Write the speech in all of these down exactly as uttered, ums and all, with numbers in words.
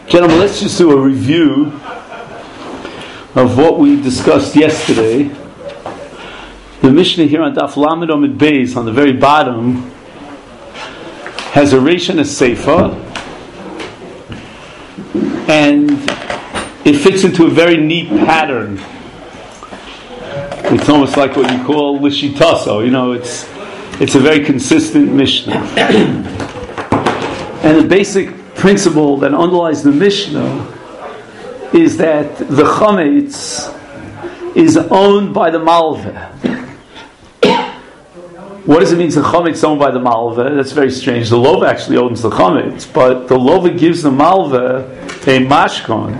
Gentlemen, let's just do a review of what we discussed yesterday. The Mishnah here on Daf Lamed Amud Beis, on the very bottom, has a Reish and a Seifa, and it fits into a very neat pattern. It's almost like what you call Lishitaso. You know, it's it's a very consistent Mishnah. And the basic principle that underlies the Mishnah is that the Chametz is owned by the Malveh. What does it mean the Chametz is owned by the Malveh? That's very strange. The Lova actually owns the Chametz, but the Lova gives the Malveh a mashkon,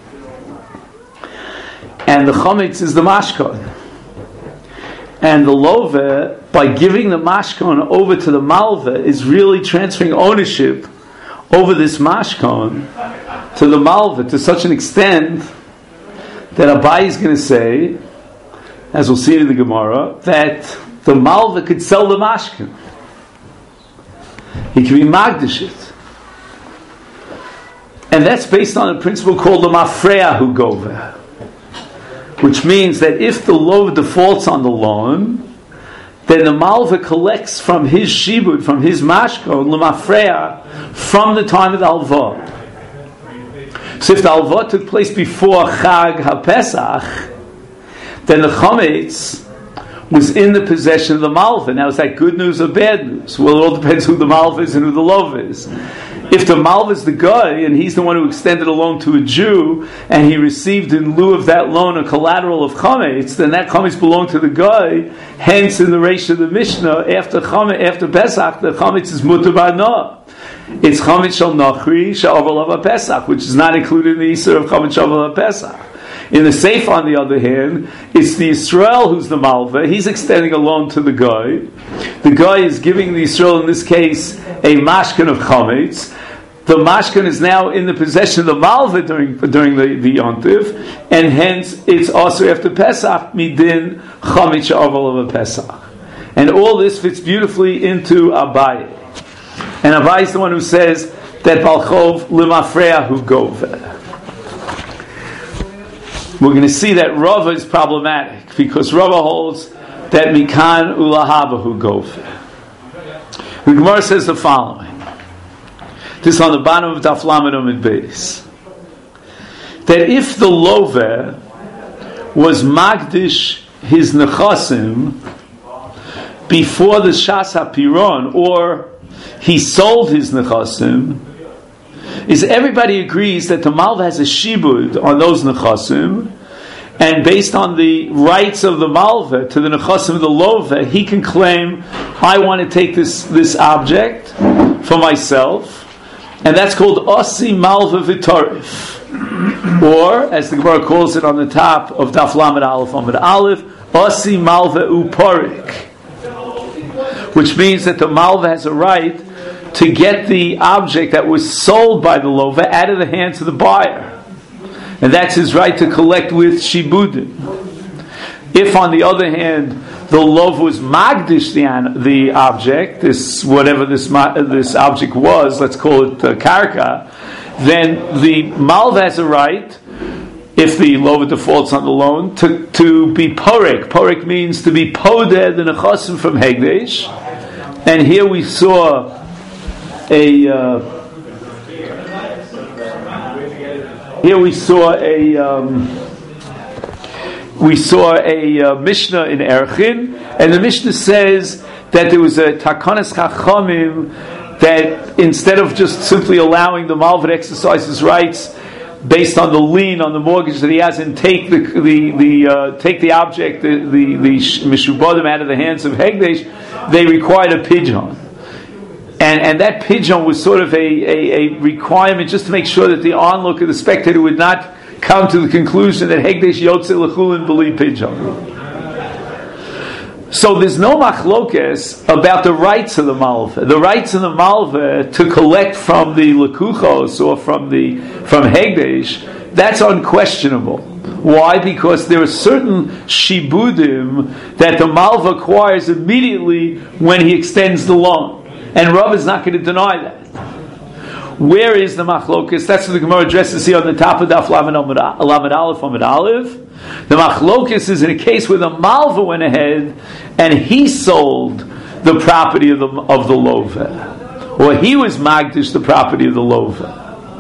and the Chametz is the mashkon. And the Lova, by giving the mashkon over to the Malveh, is really transferring ownership over this mashkon to the Malveh to such an extent that Abai is going to say, as we'll see in the Gemara, that the Malveh could sell the mashkon. He can be magdish it. And that's based on a principle called the mafreya hu gover, which means that if the loan defaults on the loan, then the Malveh collects from his shibud, from his mashkon, l'mafreya, from the time of the Alvah. So if the Alvah took place before Chag HaPesach, then the Chametz was in the possession of the Malveh. Now, is that good news or bad news? Well, it all depends who the Malveh is and who the Lov is. If the Malveh is the guy, and he's the one who extended a loan to a Jew, and he received in lieu of that loan a collateral of Chametz, then that Chametz belonged to the guy. Hence, in the Reish of the Mishnah, after Chametz, after Pesach, the Chametz is mutar ba'na. It's Chametz shel Nachri shel Avol Pesach, which is not included in the Yisur of Chametz shel Avol Pesach. In the Seif, on the other hand, it's the Yisrael who's the Malveh. He's extending a loan to the guy. The guy is giving the Yisrael, in this case, a mashkan of Chametz. The mashkan is now in the possession of the Malveh during during the, the Yontif, and hence it's also after Pesach, midin Chametz Avol Pesach. And all this fits beautifully into Abaye. And Abaye is the one who says that Balchov Limafreya hu gover. We're going to see that Rava is problematic because Rava holds that Mikan Ulahaba hu gover. The Gemara says the following. This is on the bottom of Daf Lamed Amud Beis. That if the Lova was Magdish his Nechasim before the Shas HaPiron, or he sold his Nechasim, is everybody agrees that the Malveh has a shibud on those Nechasim, and based on the rights of the Malveh to the Nechasim of the Lova, he can claim, I want to take this, this object for myself, and that's called Osi Malveh V'Torif, or, as the Gemara calls it on the top of Daf Lamed Aleph Amud Aleph, Osi Malveh Uporik, which means that the Malveh has a right to get the object that was sold by the Lova out of the hands of the buyer. And that's his right to collect with Shibudim. If, on the other hand, the Lova was Magdish the, the object, this whatever this this object was, let's call it uh, Karka, then the Malveh has a right, if the Lova defaults on the loan, to, to be Porek. Porek means to be Podeh the Nechasim from Hegdesh. And here we saw a uh, here we saw a um, we saw a uh, Mishnah in Erchin, and the Mishnah says that there was a Takanas Chachamim that instead of just simply allowing the Malveh to exercise his rights based on the lien on the mortgage that he has and take the the, the uh, take the object the the, the Mishubadim out of the hands of Hegdesh, they required a pidyon. And, and that pidyon was sort of a, a, a requirement just to make sure that the onlooker, the spectator, would not come to the conclusion that Hegdesh Yotze L'chulin believe pidyon. So there's no machlokes about the rights of the Malveh. The rights of the Malveh to collect from the Lekuchos or from the from Hegdesh, that's unquestionable. Why? Because there are certain shibudim that the Malveh acquires immediately when he extends the loan. And Rav is not going to deny that. Where is the machlokes? That's what the Gemara addresses here on the top of Daf Lamed Aleph Amud Aleph. The machlokes is in a case where the malva went ahead and he sold the property of the of the lova, or he was magdish the property of the lova.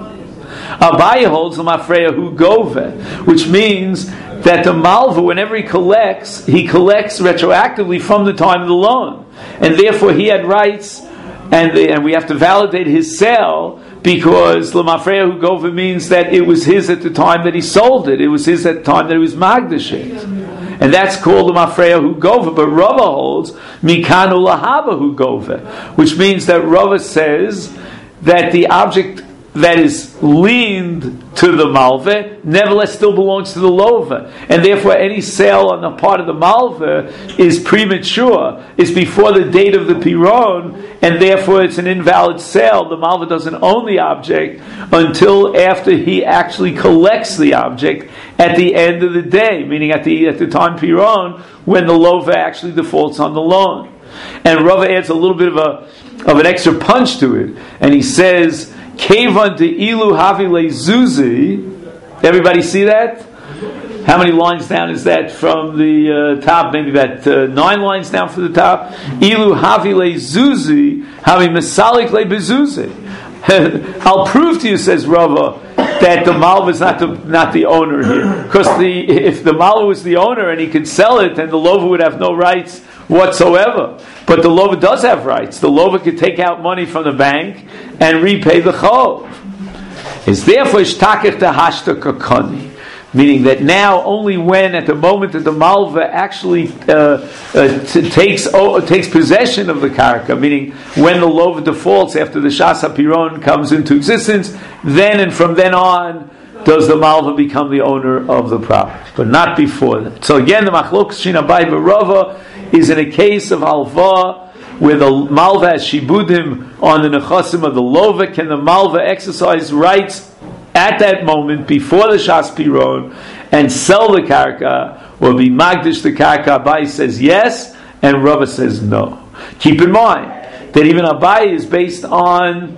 Abaye holds the mafreya hu gove, which means that the malva, whenever he collects, he collects retroactively from the time of the loan, and therefore he had rights, and the, and we have to validate his sale because lemafreya hu gove means that it was his at the time that he sold it. It was his at the time that he was magdish it, and that's called lemafreya hu gove. But Rava holds mikanu lahaba hu gove, which means that Rava says that the object that is leaned to the malva nevertheless still belongs to the lova, and therefore any sale on the part of the malva is premature, is before the date of the piron, and therefore it's an invalid sale. The malva doesn't own the object until after he actually collects the object at the end of the day, meaning at the at the time piron, when the lova actually defaults on the loan. And Rava adds a little bit of a of an extra punch to it, and he says, Kevan de ilu havi lezuzi. Everybody see that? How many lines down is that from the uh, top? Maybe about uh, nine lines down from the top. Ilu havi lezuzi havi mesalik lebezuzi. I'll prove to you, says Rava, that the malva is not the not the owner here. Because the if the malva was the owner and he could sell it, then the lova would have no rights whatsoever. But the lova does have rights. The lova could take out money from the bank and repay the chov. Is therefore ishtakech tehashta kakani, meaning that now only when at the moment that the malva actually uh, uh, t- takes oh, takes possession of the karka, meaning when the lova defaults after the shas hapiron comes into existence, then and from then on does the malva become the owner of the property, but not before that. So again, the machlokes shin Abaye v'Rava is in a case of halva where the malva has shibudim on the nechasim of the lova. Can the malva exercise rights at that moment before the shas piron and sell the karka or be magdish the karka? Abaye says yes, and Rava says no. Keep in mind that even Abaye is based on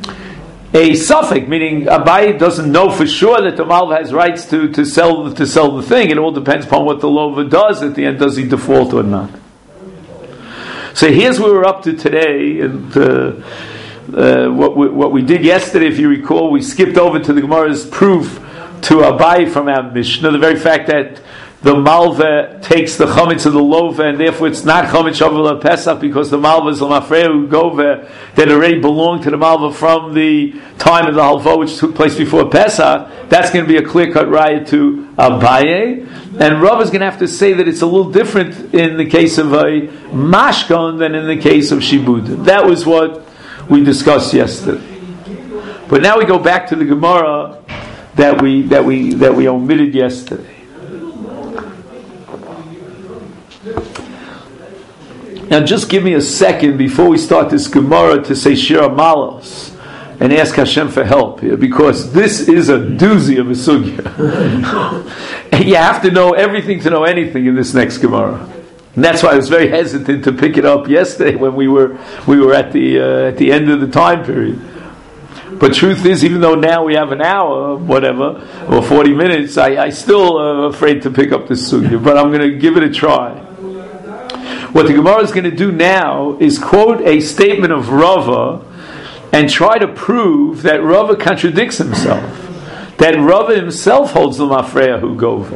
a suffix, meaning Abaye doesn't know for sure that the malva has rights to, to sell to sell the thing. It all depends upon what the lova does at the end. Does he default or not? So here's where we're up to today, and uh, uh, what, we, what we did yesterday, if you recall, we skipped over to the Gemara's proof to Abaye from our Mishnah, the very fact that the malva takes the chametz of the lova, and therefore it's not chametz shavuot Pesach because the malva is l'mafreya gove that already belonged to the malva from the time of the halva, which took place before Pesach. That's going to be a clear-cut raya to Abaye. And Rav is going to have to say that it's a little different in the case of a mashkon than in the case of shibud. That was what we discussed yesterday. But now we go back to the Gemara that we that we that we omitted yesterday. Now, just give me a second before we start this Gemara to say Shira Malos and ask Hashem for help here, because this is a doozy of a sugya. And you have to know everything to know anything in this next Gemara. And that's why I was very hesitant to pick it up yesterday when we were we were at the uh, at the end of the time period. But truth is, even though now we have an hour, whatever, or forty minutes, I, I still am afraid to pick up this sugya. But I'm going to give it a try. What the Gemara is going to do now is quote a statement of Rava and try to prove that Rava contradicts himself. That Rava himself holds the mafreya hu gove.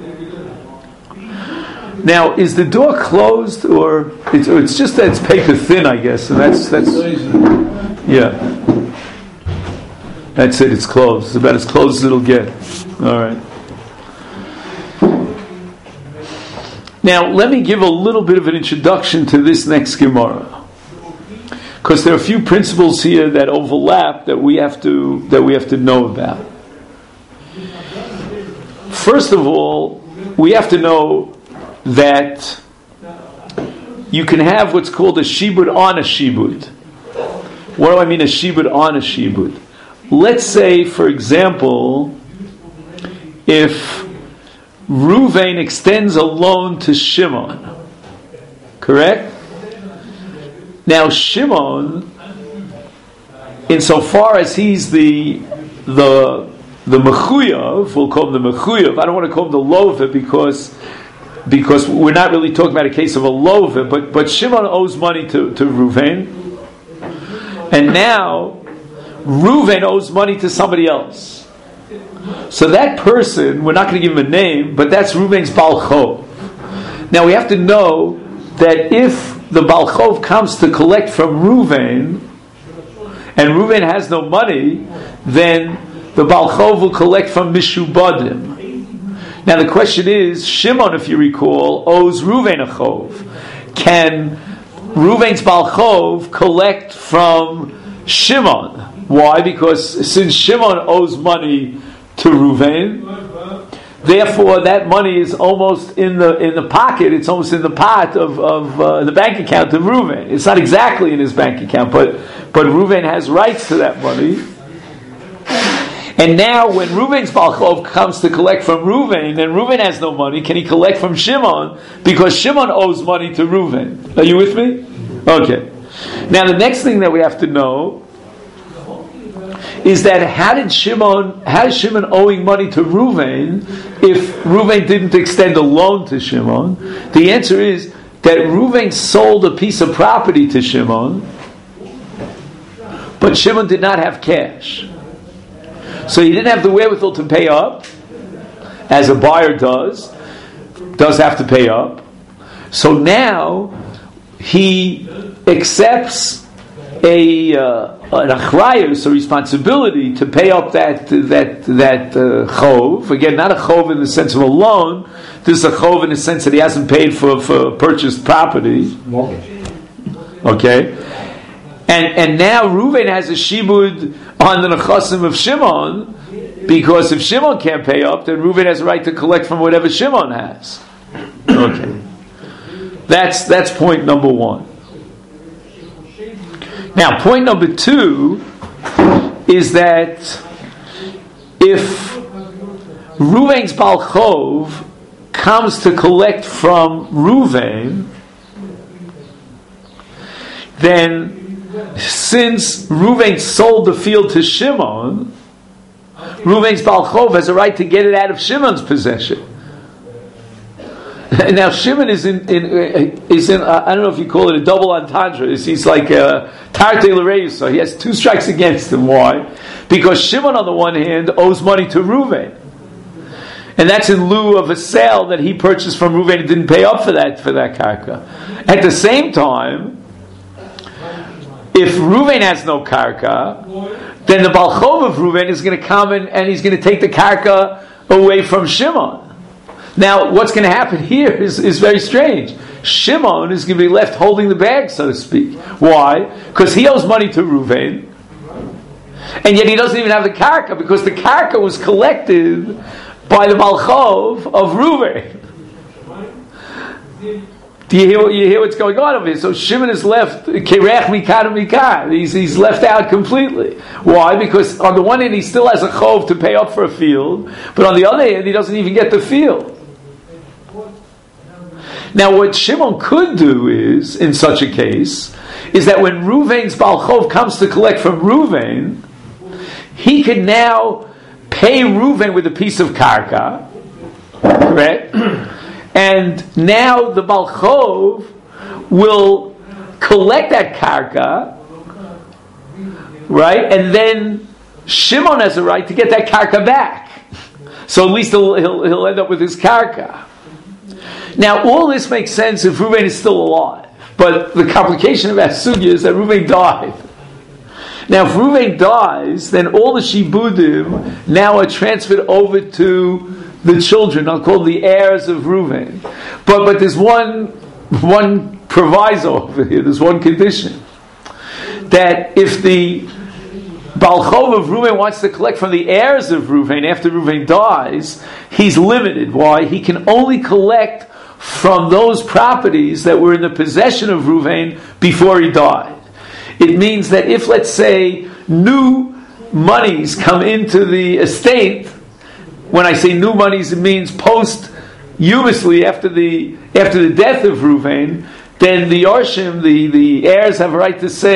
Now, is the door closed, or it's, it's just that it's paper thin, I guess, and that's that's yeah. That's it. It's closed. It's about as close as it'll get. All right. Now, let me give a little bit of an introduction to this next Gemara, because there are a few principles here that overlap that we have to that we have to know about. First of all, we have to know that you can have what's called a shibud on a shibud. What do I mean, a shibud on a shibud? Let's say, for example, if Ruvain extends a loan to Shimon, correct? Now Shimon insofar as he's the the the mechuyav, we'll call him the mechuyav. I don't want to call him the lova because because we're not really talking about a case of a lova, but but Shimon owes money to to Reuven, and now Reuven owes money to somebody else. So that person, we're not going to give him a name, but that's Reuven's Baal Chov. Now we have to know that if the Baal Chov comes to collect from Reuven, and Reuven has no money, then the Baal Chov will collect from Mishubadim. Now the question is, Shimon, if you recall, owes Reuven a Chov. Can Reuven's Baal Chov collect from Shimon? Why? Because since Shimon owes money to Reuven, therefore that money is almost in the in the pocket, it's almost in the pot of, of uh, the bank account of Reuven. It's not exactly in his bank account, but, but Reuven has rights to that money. And now when Reuven's Baal Chov comes to collect from Reuven, and Reuven has no money, can he collect from Shimon? Because Shimon owes money to Reuven. Are you with me? Okay. Now the next thing that we have to know is that how did Shimon, how is Shimon owing money to Reuven if Reuven didn't extend a loan to Shimon? The answer is that Reuven sold a piece of property to Shimon, but Shimon did not have cash. So he didn't have the wherewithal to pay up, as a buyer does, does have to pay up. So now he accepts a uh, an achrayus, a responsibility to pay up that that that uh, chov. Again, not a chov in the sense of a loan. This is a chov in the sense that he hasn't paid for, for purchased property. Mortgage. Okay, and and now Reuven has a shibud on the nechasim of Shimon, because if Shimon can't pay up, then Reuven has a right to collect from whatever Shimon has. Okay, that's that's point number one. Now, point number two is that if Reuven's Baal Chov comes to collect from Reuven, then since Reuven sold the field to Shimon, Reuven's Baal Chov has a right to get it out of Shimon's possession. Now Shimon is in, in is in uh, I don't know if you call it a double entendre. He's like a tarte l'reus, so he has two strikes against him. Why? Because Shimon on the one hand owes money to Reuven, and that's in lieu of a sale that he purchased from Reuven and didn't pay up for that for that karka. At the same time, if Reuven has no karka, then the Baal Chov of Reuven is going to come and, and he's going to take the karka away from Shimon. Now, what's going to happen here is, is very strange. Shimon is going to be left holding the bag, so to speak. Why? Because he owes money to Reuven, and yet he doesn't even have the karka, because the karka was collected by the Baal Chov of Reuven. Do you hear, you hear what's going on over here? So Shimon is left, kerech mikad mikad. He's, he's left out completely. Why? Because on the one hand he still has a chov to pay up for a field, but on the other hand he doesn't even get the field. Now what Shimon could do is, in such a case, is that when Reuven's Baal Chov comes to collect from Reuven, he can now pay Reuven with a piece of karka, correct? And now the Baal Chov will collect that karka, right? And then Shimon has a right to get that karka back. So at least he'll, he'll, he'll end up with his karka. Now, all this makes sense if Reuven is still alive. But the complication of that sugya is that Reuven died. Now, if Reuven dies, then all the shibudim now are transferred over to the children. I'll call them the heirs of Reuven. But but there's one one proviso over here. There's one condition, that if the Baal Chov of Reuven wants to collect from the heirs of Reuven after Reuven dies, he's limited. Why? He can only collect from those properties that were in the possession of Reuven before he died. It means that if, let's say, new monies come into the estate, when I say new monies, it means posthumously after the after the death of Reuven, then the Yarshim, the, the heirs, have a right to say,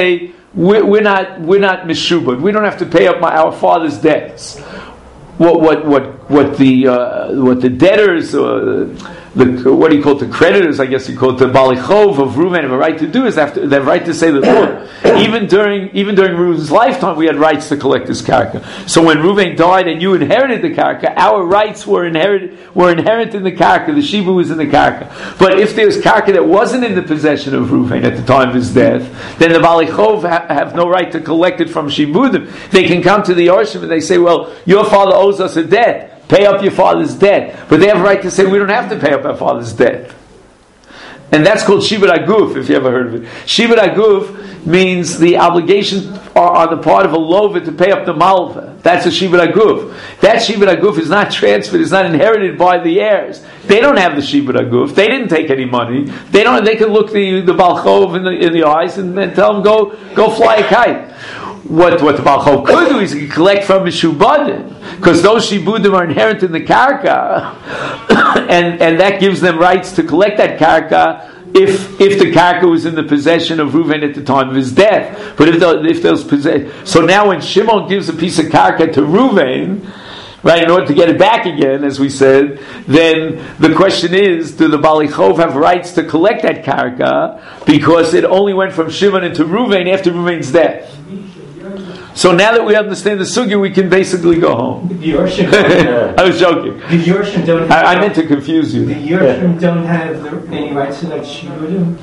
we're, we're not we're not mishubad. We don't have to pay up my, our father's debts. What what what what the uh, what the debtors, uh, the what do you call it, the creditors? I guess you call it the balichov of Reuven have a right to do is have to, they have right to say the Lord. Even during even during Reuven's lifetime, we had rights to collect his karka. So when Reuven died and you inherited the karka, our rights were inherited were inherent in the karka. The shiva was in the karka. But if there's karka that wasn't in the possession of Reuven at the time of his death, then the balichov ha- have no right to collect it from shibudim. They can come to the Yorshim and they say, "Well, your father owes us a debt. Pay up your father's debt." But they have a right to say, we don't have to pay up our father's debt. And that's called Shivat Aguf, if you ever heard of it. Shivat Aguf means the obligations are on the part of a lover to pay up the malva. That's a Shivat Aguf. That Shivat Aguf is not transferred, it's not inherited by the heirs. They don't have the Shivat Aguf. They didn't take any money. They don't. They can look the the Balchov in the in the eyes and, and tell them, go go fly a kite. What what the Balchov could do is he could collect from Mishubadim, because those Shibudim are inherent in the Karka, and and that gives them rights to collect that Karka if if the Karka was in the possession of Reuven at the time of his death. But if the, if those possess, so now when Shimon gives a piece of Karka to Reuven, right, in order to get it back again, as we said, then the question is, do the Balichov have rights to collect that Karka, because it only went from Shimon into Reuven after Reuven's death? So now that we understand the sugya, we can basically go home. The Yorshim I was joking. The Yorshim don't have, I, I meant to confuse you. The Yorshim don't have the, any rights to that Shibudim?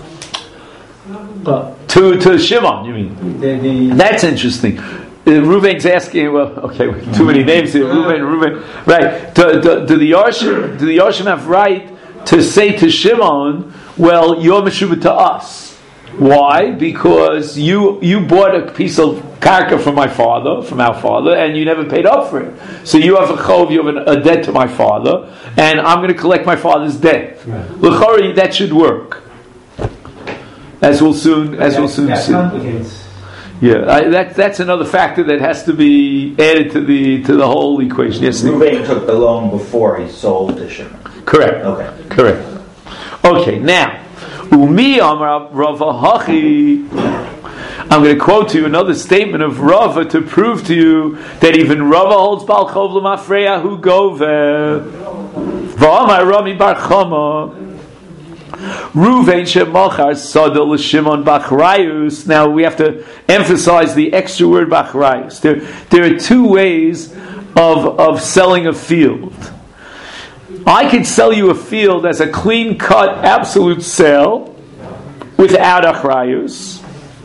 But To, to Shimon, you mean? The, the, That's interesting. Uh, Reuven's asking, well, okay, too many names here. Reuven, Reuven, right. Do, do, do the Yorshim, do the Yorshim have right to say to Shimon, well, you're Meshubah to us? Why? Because you you bought a piece of karka from my father, from our father, and you never paid up for it. So you have a chov, you have a debt to my father, and I'm going to collect my father's debt. L'chori, that should work, as we'll soon as that, we'll soon that see. Complicates. Yeah, I, that that's another factor that has to be added to the to the whole equation. Yes, Reuven took the loan before he sold to Shimon. Correct. Okay. Correct. Okay. Now, Umi Amar Rava Hachi. I'm going to quote to you another statement of Rava to prove to you that even Rava holds Bal Chov L'Mafreya Hu Gover. V'Amar Rami Bar Chama. Reuven shemachar sadol l'Shimon b'achrayus. Now we have to emphasize the extra word b'achrayus. There, there are two ways of of selling a field. I could sell you a field as a clean cut, absolute sale without achrayus,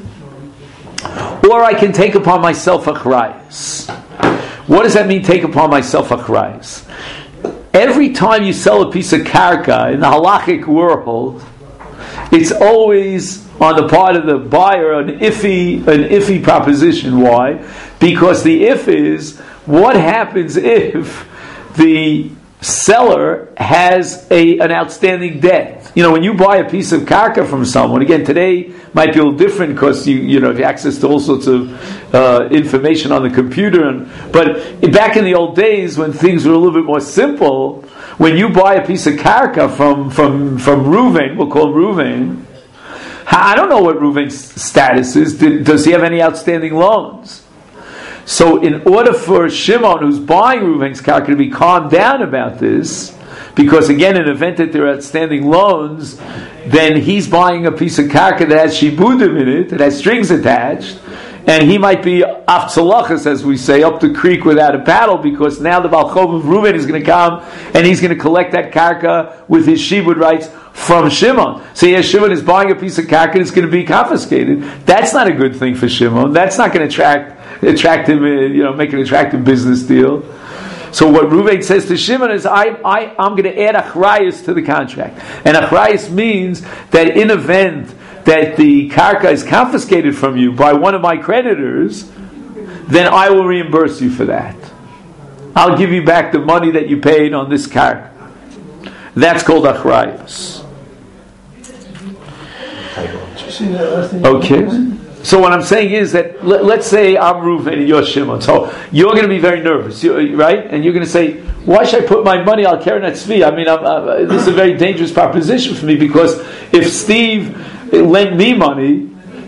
or I can take upon myself achrayus. What does that mean? Take upon myself achrayus. Every time you sell a piece of karka in the halachic world, it's always on the part of the buyer an iffy, an iffy proposition. Why? Because the if is, what happens if the seller has a an outstanding debt? You know, when you buy a piece of karka from someone, again, today might be a little different because you you know have access to all sorts of uh, information on the computer. And but back in the old days when things were a little bit more simple, when you buy a piece of karka from from from Reuven, we'll call him Reuven. I don't know what Reuven's status is. Did, does he have any outstanding loans? So, in order for Shimon, who's buying Reuven's karka, to be calmed down about this, because again, in the event that there are outstanding loans, then he's buying a piece of karka that has shibudim in it, that has strings attached, and he might be aftzalachas, as we say, up the creek without a paddle, because now the Balchov of Reuven is going to come, and he's going to collect that karka with his shibud rights from Shimon. So yes, Shimon is buying a piece of karka, and it's going to be confiscated. That's not a good thing for Shimon. That's not going to attract attract him, you know, make an attractive business deal. So what Reuven says to Shimon is, I, I, I'm going to add achrayus to the contract. And achrayus means that in event that the karka is confiscated from you by one of my creditors, then I will reimburse you for that. I'll give you back the money that you paid on this karka. That's called achrayus. Okay. So what I'm saying is that let, let's say I'm Reuven and you're Shimon. So you're going to be very nervous, you, right? And you're going to say, "Why should I put my money al keren atzvi? I mean, I'm, I'm, this is a very dangerous proposition for me, because if Steve lent me money,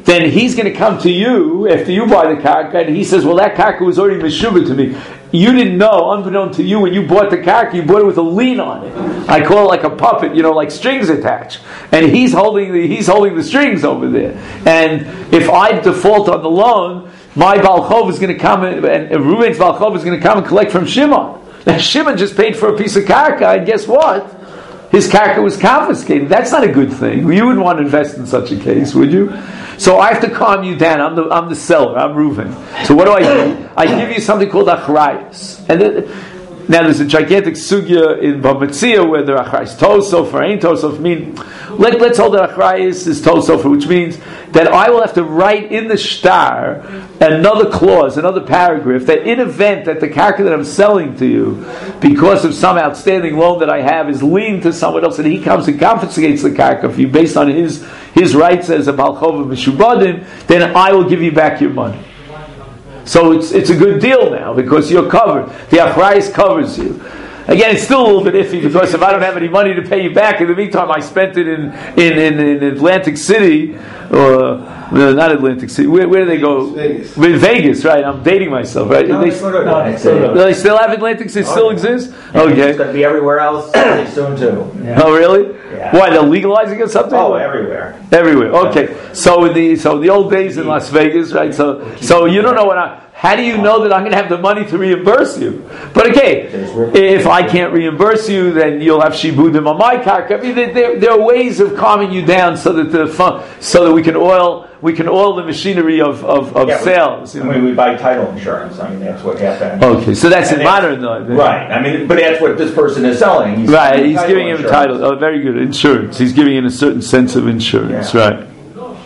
then he's going to come to you after you buy the karka, and he says, well, that karka was already meshubah to me. You didn't know, unbeknown to you, when you bought the karka, you bought it with a lien on it. I call it like a puppet, you know, like strings attached. And he's holding the he's holding the strings over there. And if I default on the loan, my Baal Chov is going to come, and, and Reuven's Baal Chov is going to come and collect from Shimon. Now Shimon just paid for a piece of karka, and guess what? His karka was confiscated. That's not a good thing. You wouldn't want to invest in such a case, would you? So I have to calm you down. I'm the I'm the seller. I'm Reuven. So what do I do? I give you something called achrayus. And then, now there's a gigantic sugya in Bava Metzia where the achrayus tosof or ain't tosof mean. Let, let's hold that achrayus is tosof, which means that I will have to write in the shtar another clause, another paragraph, that in event that the karka that I'm selling to you, because of some outstanding loan that I have, is lien to someone else, and he comes and confiscates the karka for you based on his his rights as a Baal Chov Meshubadim, then I will give you back your money. So it's it's a good deal now because you're covered. The achrayus covers you. Again, it's still a little bit iffy because if I don't have any money to pay you back, in the meantime I spent it in in, in, in Atlantic City, or no, not Atlantic City. Where, where do they go? Vegas. In Vegas, right? I'm dating myself, right? No, they, they, no, no, no, do they still have Atlantic City? Still exists? It's Okay. going to be everywhere else pretty soon too. Yeah. Oh, really? Yeah. Why, they're legalizing it or something? Oh, everywhere. Everywhere. Okay. So in the so the old days in Las Vegas, right? So so you don't know what I. How do you know that I'm going to have the money to reimburse you? But okay, if I can't reimburse you, then you'll have shibudim on my karka. I mean, there, there are ways of calming you down so that the fun, so that we can oil we can oil the machinery of of, of Yeah, we- sales. You I know? mean, we buy title insurance. I mean, that's what happened. Okay, so that's And in modern though. Right. I mean, but that's what this person is selling. He's Right, selling he's title giving him a insurance. title. Oh, very good. Insurance. He's giving it a certain sense of insurance. Yeah. Right.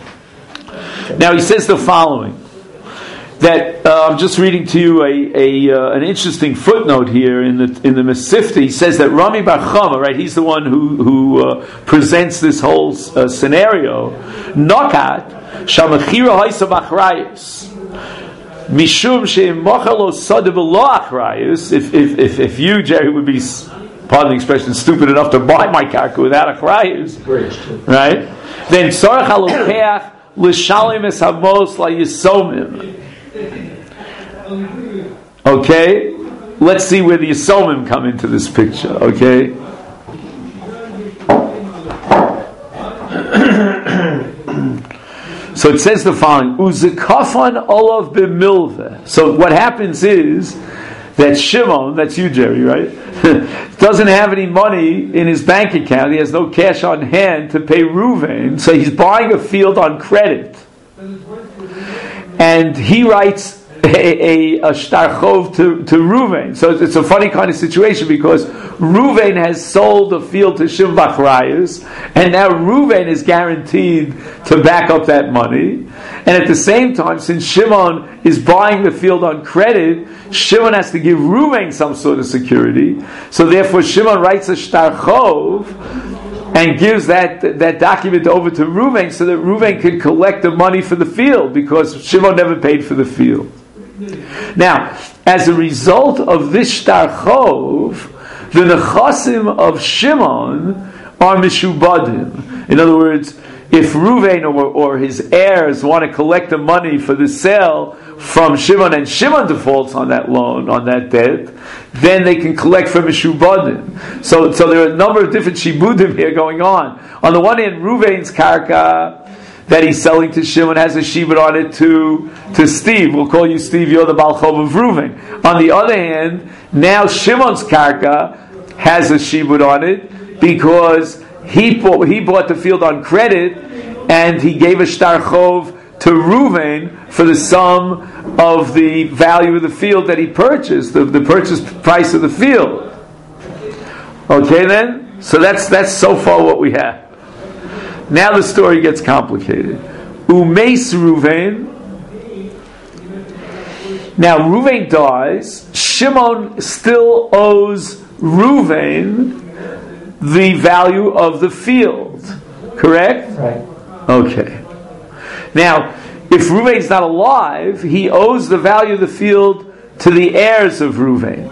Now he says the following. That uh, I'm just reading to you a, a uh, an interesting footnote here in the in the Mesifta. He says that Rami Bar Chama, right? He's the one who who uh, presents this whole uh, scenario. Nokat shamachira haisa b'achrayus mishum she'imachalo sada v'lo achrayus. If if if if you, Jerry, would be, pardon the expression, stupid enough to buy my karka without achrayus, right? Then tzarich halokeach l'shalim es hamos la yisomim. Okay, let's see where the Yisomim come into this picture. Okay, so it says the following: Uzekafan olav b'milveh. So what happens is that Shimon, that's you, Jerry, right, doesn't have any money in his bank account. He has no cash on hand to pay Reuven, so he's buying a field on credit, and he writes a, a, a shtar chov to, to Reuven. So it's a funny kind of situation because Reuven has sold the field to Shimon b'achrayus, and now Reuven is guaranteed to back up that money. And at the same time, since Shimon is buying the field on credit, Shimon has to give Reuven some sort of security. So therefore, Shimon writes a shtar chov and gives that that document over to Reuven so that Reuven could collect the money for the field because Shimon never paid for the field. Now, as a result of this shtar chov, the nechasim of Shimon are mishubadim. In other words, if Reuven or, or his heirs want to collect the money for the sale from Shimon, and Shimon defaults on that loan, on that debt, then they can collect from mishubadim. So, so there are a number of different shibudim here going on. On the one hand, Reuven's karka that he's selling to Shimon has a shibud on it to, to Steve. We'll call you Steve, you're the Baal Chov of Reuven. On the other hand, now Shimon's karka has a shibud on it because he bought, he bought the field on credit and he gave a shtar chov to Reuven for the sum of the value of the field that he purchased, the, the purchase price of the field. Okay then? So that's that's so far what we have. Now the story gets complicated. Umeis Reuven. Now Reuven dies. Shimon still owes Reuven the value of the field. Correct? Right. Okay. Now, if Reuven's not alive, he owes the value of the field to the heirs of Reuven.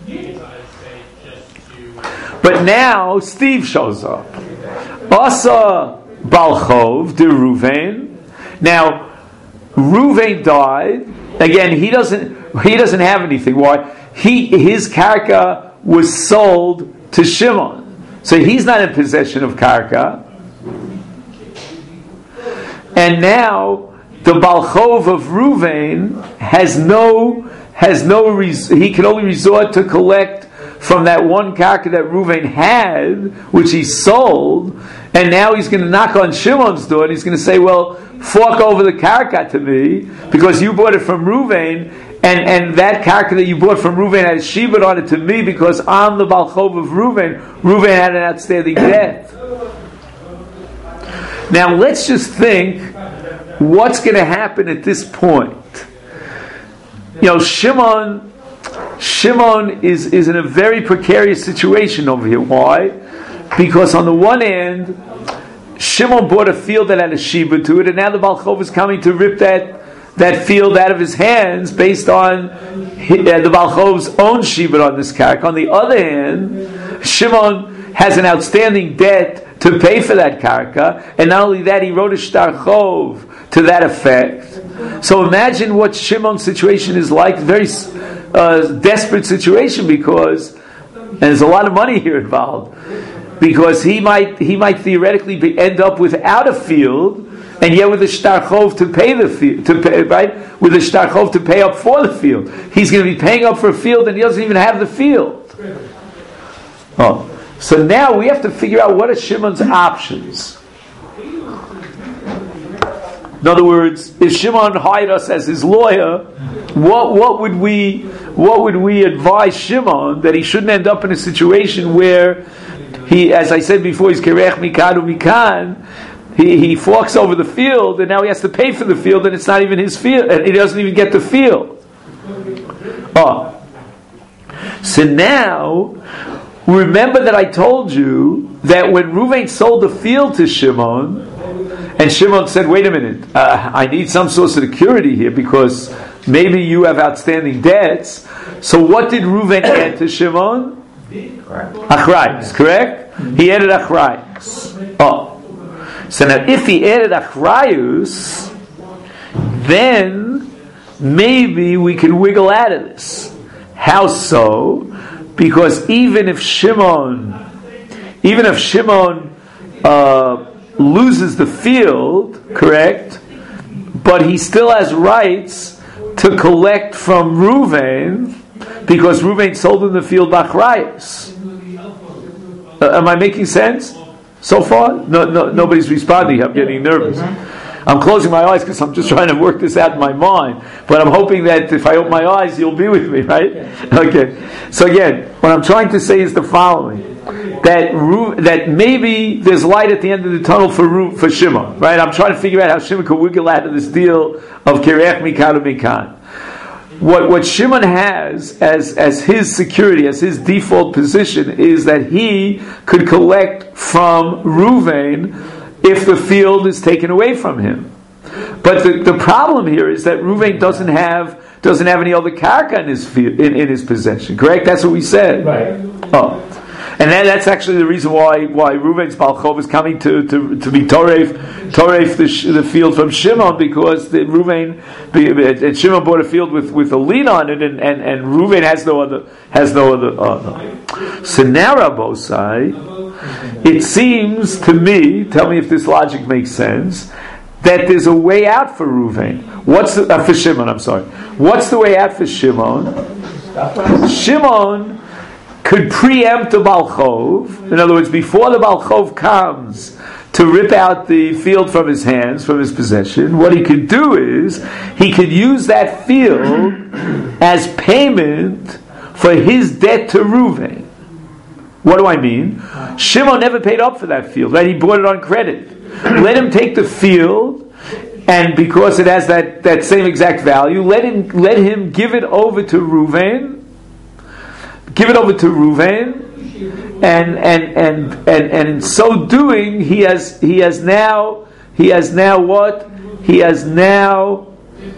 But now Steve shows up. Asa Baal Chov de Reuven, Now, Reuven died. Again, he doesn't he doesn't have anything. Why? He his karka was sold to Shimon, so he's not in possession of karka. And now the Balchov of Reuven has no has no res- he can only resort to collect from that one karka that Reuven had, which he sold, and now he's going to knock on Shimon's door and he's going to say, well, fork over the karka to me because you bought it from Reuven, and, and that karka that you bought from Reuven had a shibud on it to me because I'm the Balchov of Reuven. Reuven had an outstanding debt. Now let's just think what's going to happen at this point. You know, Shimon Shimon is, is in a very precarious situation over here. Why? Because on the one hand, Shimon bought a field that had a shibud to it, and now the Balchov is coming to rip that, that field out of his hands based on his, uh, the Balchov's own shibud on this karka. On the other hand, Shimon has an outstanding debt to pay for that karka, and not only that, he wrote a shtar chov to that effect. So imagine what Shimon's situation is like. Very uh, desperate situation, because and there's a lot of money here involved, because he might he might theoretically be, end up without a field, and yet with a shtar chov to pay the field, to pay, right, with a shtar chov to pay up for the field. He's going to be paying up for a field, and he doesn't even have the field. Oh, so now we have to figure out what are Shimon's options. In other words, if Shimon hired us as his lawyer, what what would we what would we advise Shimon that he shouldn't end up in a situation where he, as I said before, he's kerech mikan umikan, he he forks over the field, and now he has to pay for the field, and it's not even his field, and he doesn't even get the field. Oh, so now remember that I told you that when Reuven sold the field to Shimon, and Shimon said, wait a minute, uh, I need some sort of security here because maybe you have outstanding debts. So what did Reuven add to Shimon? Achrayus, correct? He added Achrayus. Oh. So now if he added Achrayus, then maybe we can wiggle out of this. How so? Because even if Shimon, even if Shimon, uh, loses the field, correct, but he still has rights to collect from Reuven because Reuven sold him the field b'achrayus. Uh, am I making sense so far? No, no, nobody's responding. I'm getting nervous. I'm closing my eyes because I'm just trying to work this out in my mind. But I'm hoping that if I open my eyes, you'll be with me, right? Okay. So again, what I'm trying to say is the following. That that maybe there's light at the end of the tunnel for for Shimon, right? I'm trying to figure out how Shimon could wiggle out of this deal of kerech mikan umikan. What what Shimon has as as his security, as his default position, is that he could collect from Reuven if the field is taken away from him. But the, the problem here is that Reuven doesn't have doesn't have any other karka in his field, in, in his possession. Correct? That's what we said. Right. Oh. And then that's actually the reason why why Reuven's Balchov is coming to, to, to be Toref Toref the, the field from Shimon, because the Reuven and Shimon bought a field with, with a lien on it, and, and, and Reuven has no other has no other. Oh, no. So now, Rabbosai, it seems to me, tell me if this logic makes sense, that there's a way out for Reuven. What's the, uh, for Shimon? I'm sorry. What's the way out for Shimon? Shimon could preempt the Balchov. In other words, before the Balchov comes to rip out the field from his hands, from his possession, what he could do is he could use that field as payment for his debt to Reuven. What do I mean? Shimon never paid up for that field, right? He bought it on credit. Let him take the field, and because it has that, that same exact value, let him let him give it over to Reuven. Give it over to Reuven, and and and and and in so doing, he has he has now he has now what he has now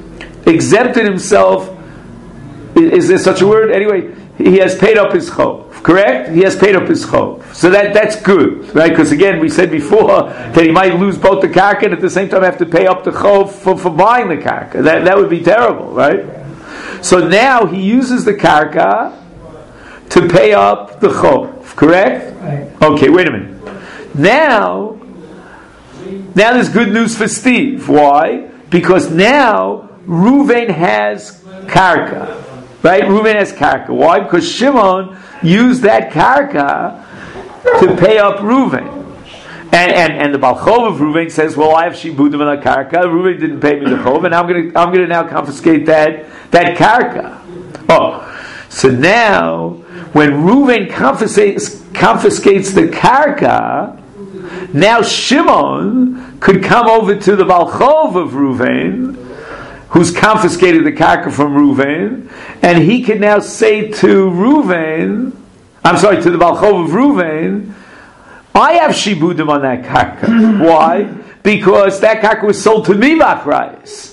exempted himself. Is there such a word? Anyway, he has paid up his chov. correct? He has paid up his chov. So that, that's good, right? Because again, we said before that he might lose both the karka and at the same time have to pay up the chov for, for buying the karka. That, that would be terrible, right? So now he uses the karka to pay up the chov, correct? Okay, wait a minute. Now, now there's good news for Steve. Why? Because now Reuven has karka. Right? Reuven has karka. Why? Because Shimon used that karka to pay up Reuven. And, and, and the Balchov of Reuven says, well, I have shibudim on the karka. Reuven didn't pay me the chov, and I'm going to I'm going to now confiscate that, that karka. Oh, so now, when Reuven confiscates, confiscates the karka, now Shimon could come over to the Balchov of Reuven, who's confiscated the karka from Reuven, and he can now say to Reuven, I'm sorry, to the Balchov of Reuven, I have shibudim on that karka. Why? Because that karka was sold to me b'achrayis.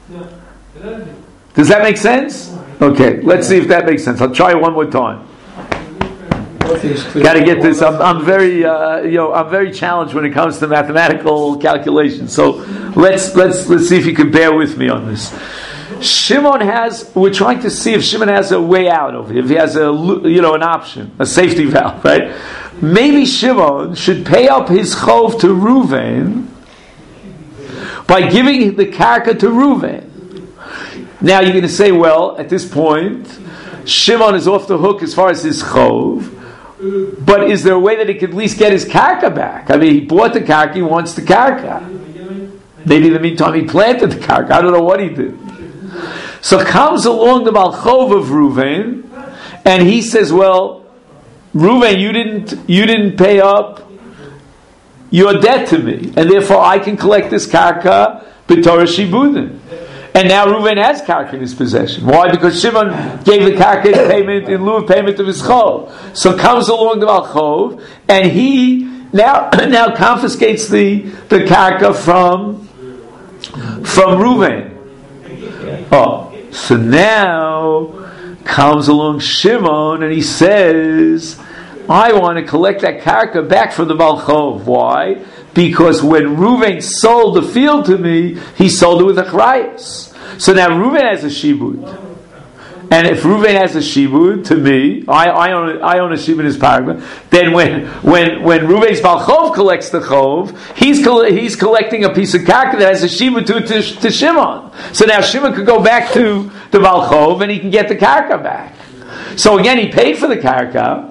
Does that make sense? Okay, let's see if that makes sense. I'll try it one more time. Got to get this. I'm, I'm very, uh, you know, I'm very challenged when it comes to mathematical calculations. So let's let's let's see if you can bear with me on this. Shimon has. We're trying to see if Shimon has a way out of it. If he has a, you know, an option, a safety valve, right? Maybe Shimon should pay up his chov to Reuven by giving the karka to Reuven. Now you're going to say, well, at this point, Shimon is off the hook as far as his chov. But is there a way that he could at least get his karka back? I mean, he bought the karka, he wants the karka. Maybe in the meantime he planted the karka. I don't know what he did. So comes along the Balchov of Reuven, and he says, well, Reuven, you didn't you didn't pay up your debt to me, and therefore I can collect this karka b'torah shibudim. And now Reuven has karka in his possession. Why? Because Shimon gave the karka in payment in lieu of payment of his chov. So comes along the Balchov, and he now now confiscates the the karka from from Reuven. Oh, so now comes along Shimon, and he says, I want to collect that karka back from the Balchov. Why? Because when Reuven sold the field to me, he sold it with achrayus. So now Reuven has a shibud. And if Reuven has a shibud to me, I, I own a, I own a shibud in his paragma, then when when when Reuven's Balchov collects the chov, he's he's collecting a piece of karka that has a shibud to, to, to Shimon. So now Shimon could go back to the Balchov and he can get the karka back. So again, he paid for the karka,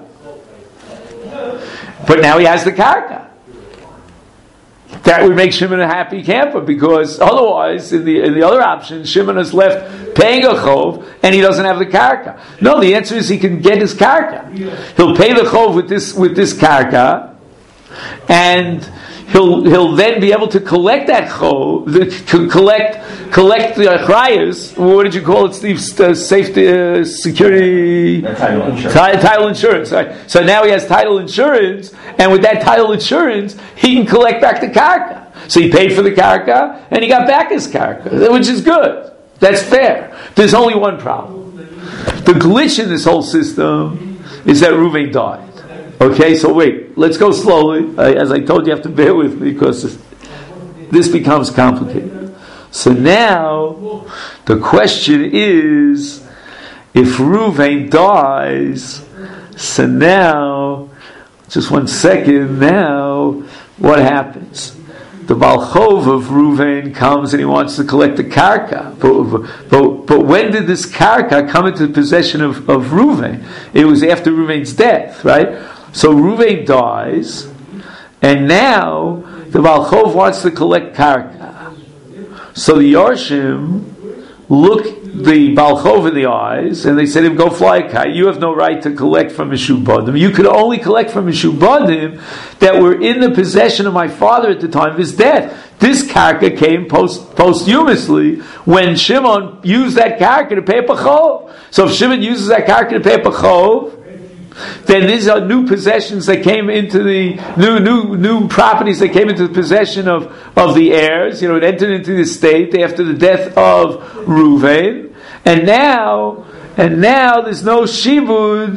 but now he has the karka. That would make Shimon a happy camper, because otherwise, in the in the other option, Shimon is left paying a chov and he doesn't have the karka. No, the answer is he can get his karka. He'll pay the chov with this with this karka, and he'll he'll then be able to collect that chov, the, to collect collect the achrayus. What did you call it, Steve? Uh, safety, uh, security, uh, title insurance. T- title insurance. Right. So now he has title insurance, and with that title insurance, he can collect back the karka. So he paid for the karka, and he got back his karka, which is good. That's fair. There's only one problem. The glitch in this whole system is that Reuven died. Okay, so wait, let's go slowly. Uh, as I told you, you have to bear with me because this becomes complicated. So now, the question is, if Reuven dies, so now, just one second, now, what happens? The Balchov of Reuven comes and he wants to collect the karka. But, but, but when did this karka come into the possession of, of Reuven? It was after Reuven's death, right? So Reuven dies, and now the Balchov wants to collect karka. So the Yorshim look the Balchov in the eyes, and they said to him, go fly a kite. You have no right to collect from Mishubadim. You could only collect from Mishubadim that were in the possession of my father at the time of his death. This karka came post, posthumously when Shimon used that karka to pay a chov. So if Shimon uses that karka to pay a chov, then these are new possessions that came into the new new new properties that came into the possession of, of the heirs. You know, it entered into the estate after the death of Reuven, and now and now there's no shibud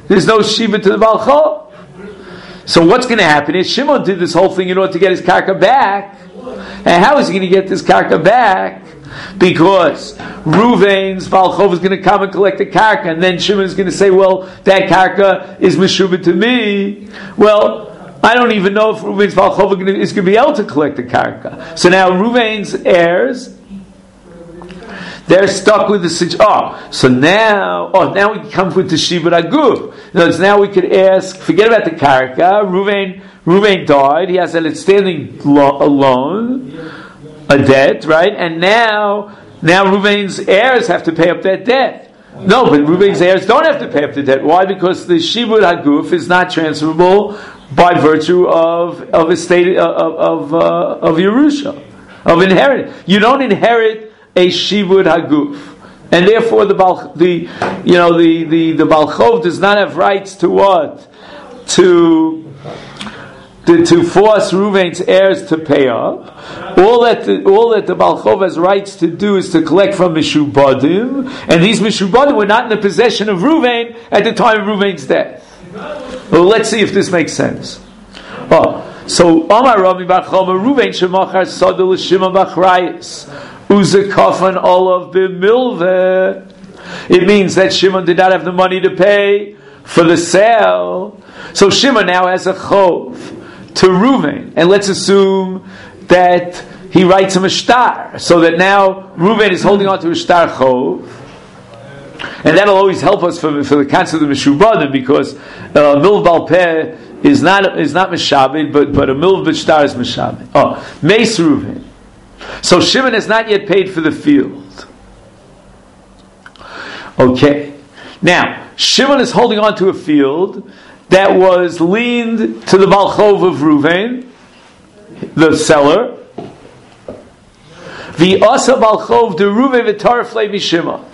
There's no shiva to the Baal Chov. So what's going to happen is Shimon did this whole thing in order to get his karka back. And how is he going to get this karka back? Because Ruvain's Baal Chov is going to come and collect the karka, and then Shimon is going to say, well, that karka is meshubah to me. Well, I don't even know if Ruvain's Baal Chov is going to be able to collect the karka. So now Ruvain's heirs, they're stuck with the situation. Oh, so now, oh, now we come with the Shiva Aguf. Now we could ask, forget about the karka. Ruvain, Ruvain died. He has an outstanding lo- a loan, a debt, right? And now, now Ruvain's heirs have to pay up that debt. No, but Ruvain's heirs don't have to pay up the debt. Why? Because the Shiva Aguf is not transferable by virtue of of estate of of uh, of Yerusha, of inheritance. You don't inherit a shibud haguf, and therefore the Baal, the you know the the the Baal Chov does not have rights to what to to, to force Ruvain's heirs to pay up. All that the, all that the Baal Chov has rights to do is to collect from Mishubadim, and these Mishubadim were not in the possession of Ruvain at the time of Ruvain's death. Well, let's see if this makes sense. Oh, so Amar Rami Bar Choma Ruvain shemachar sadul Shimon b'chrayis uzekafan olav b'milveh. It means that Shimon did not have the money to pay for the sale. So Shimon now has a chov to Ruvain, and let's assume that he writes him a shtar, so that now Ruvain is holding on to a shtar chov. And that'll always help us for, for the concept of Meshubadim, because uh, Milv Baal Peh is not is not Meshabed, but, but a Milv B'shtar is Meshabed. Oh, Meis Ruvain. So Shimon has not yet paid for the field. Okay. Now, Shimon is holding on to a field that was leaned to the Baal Chov of Ruvain, the seller. V'asa Baal Chov de Ruvain v'tarflei v'Shimon.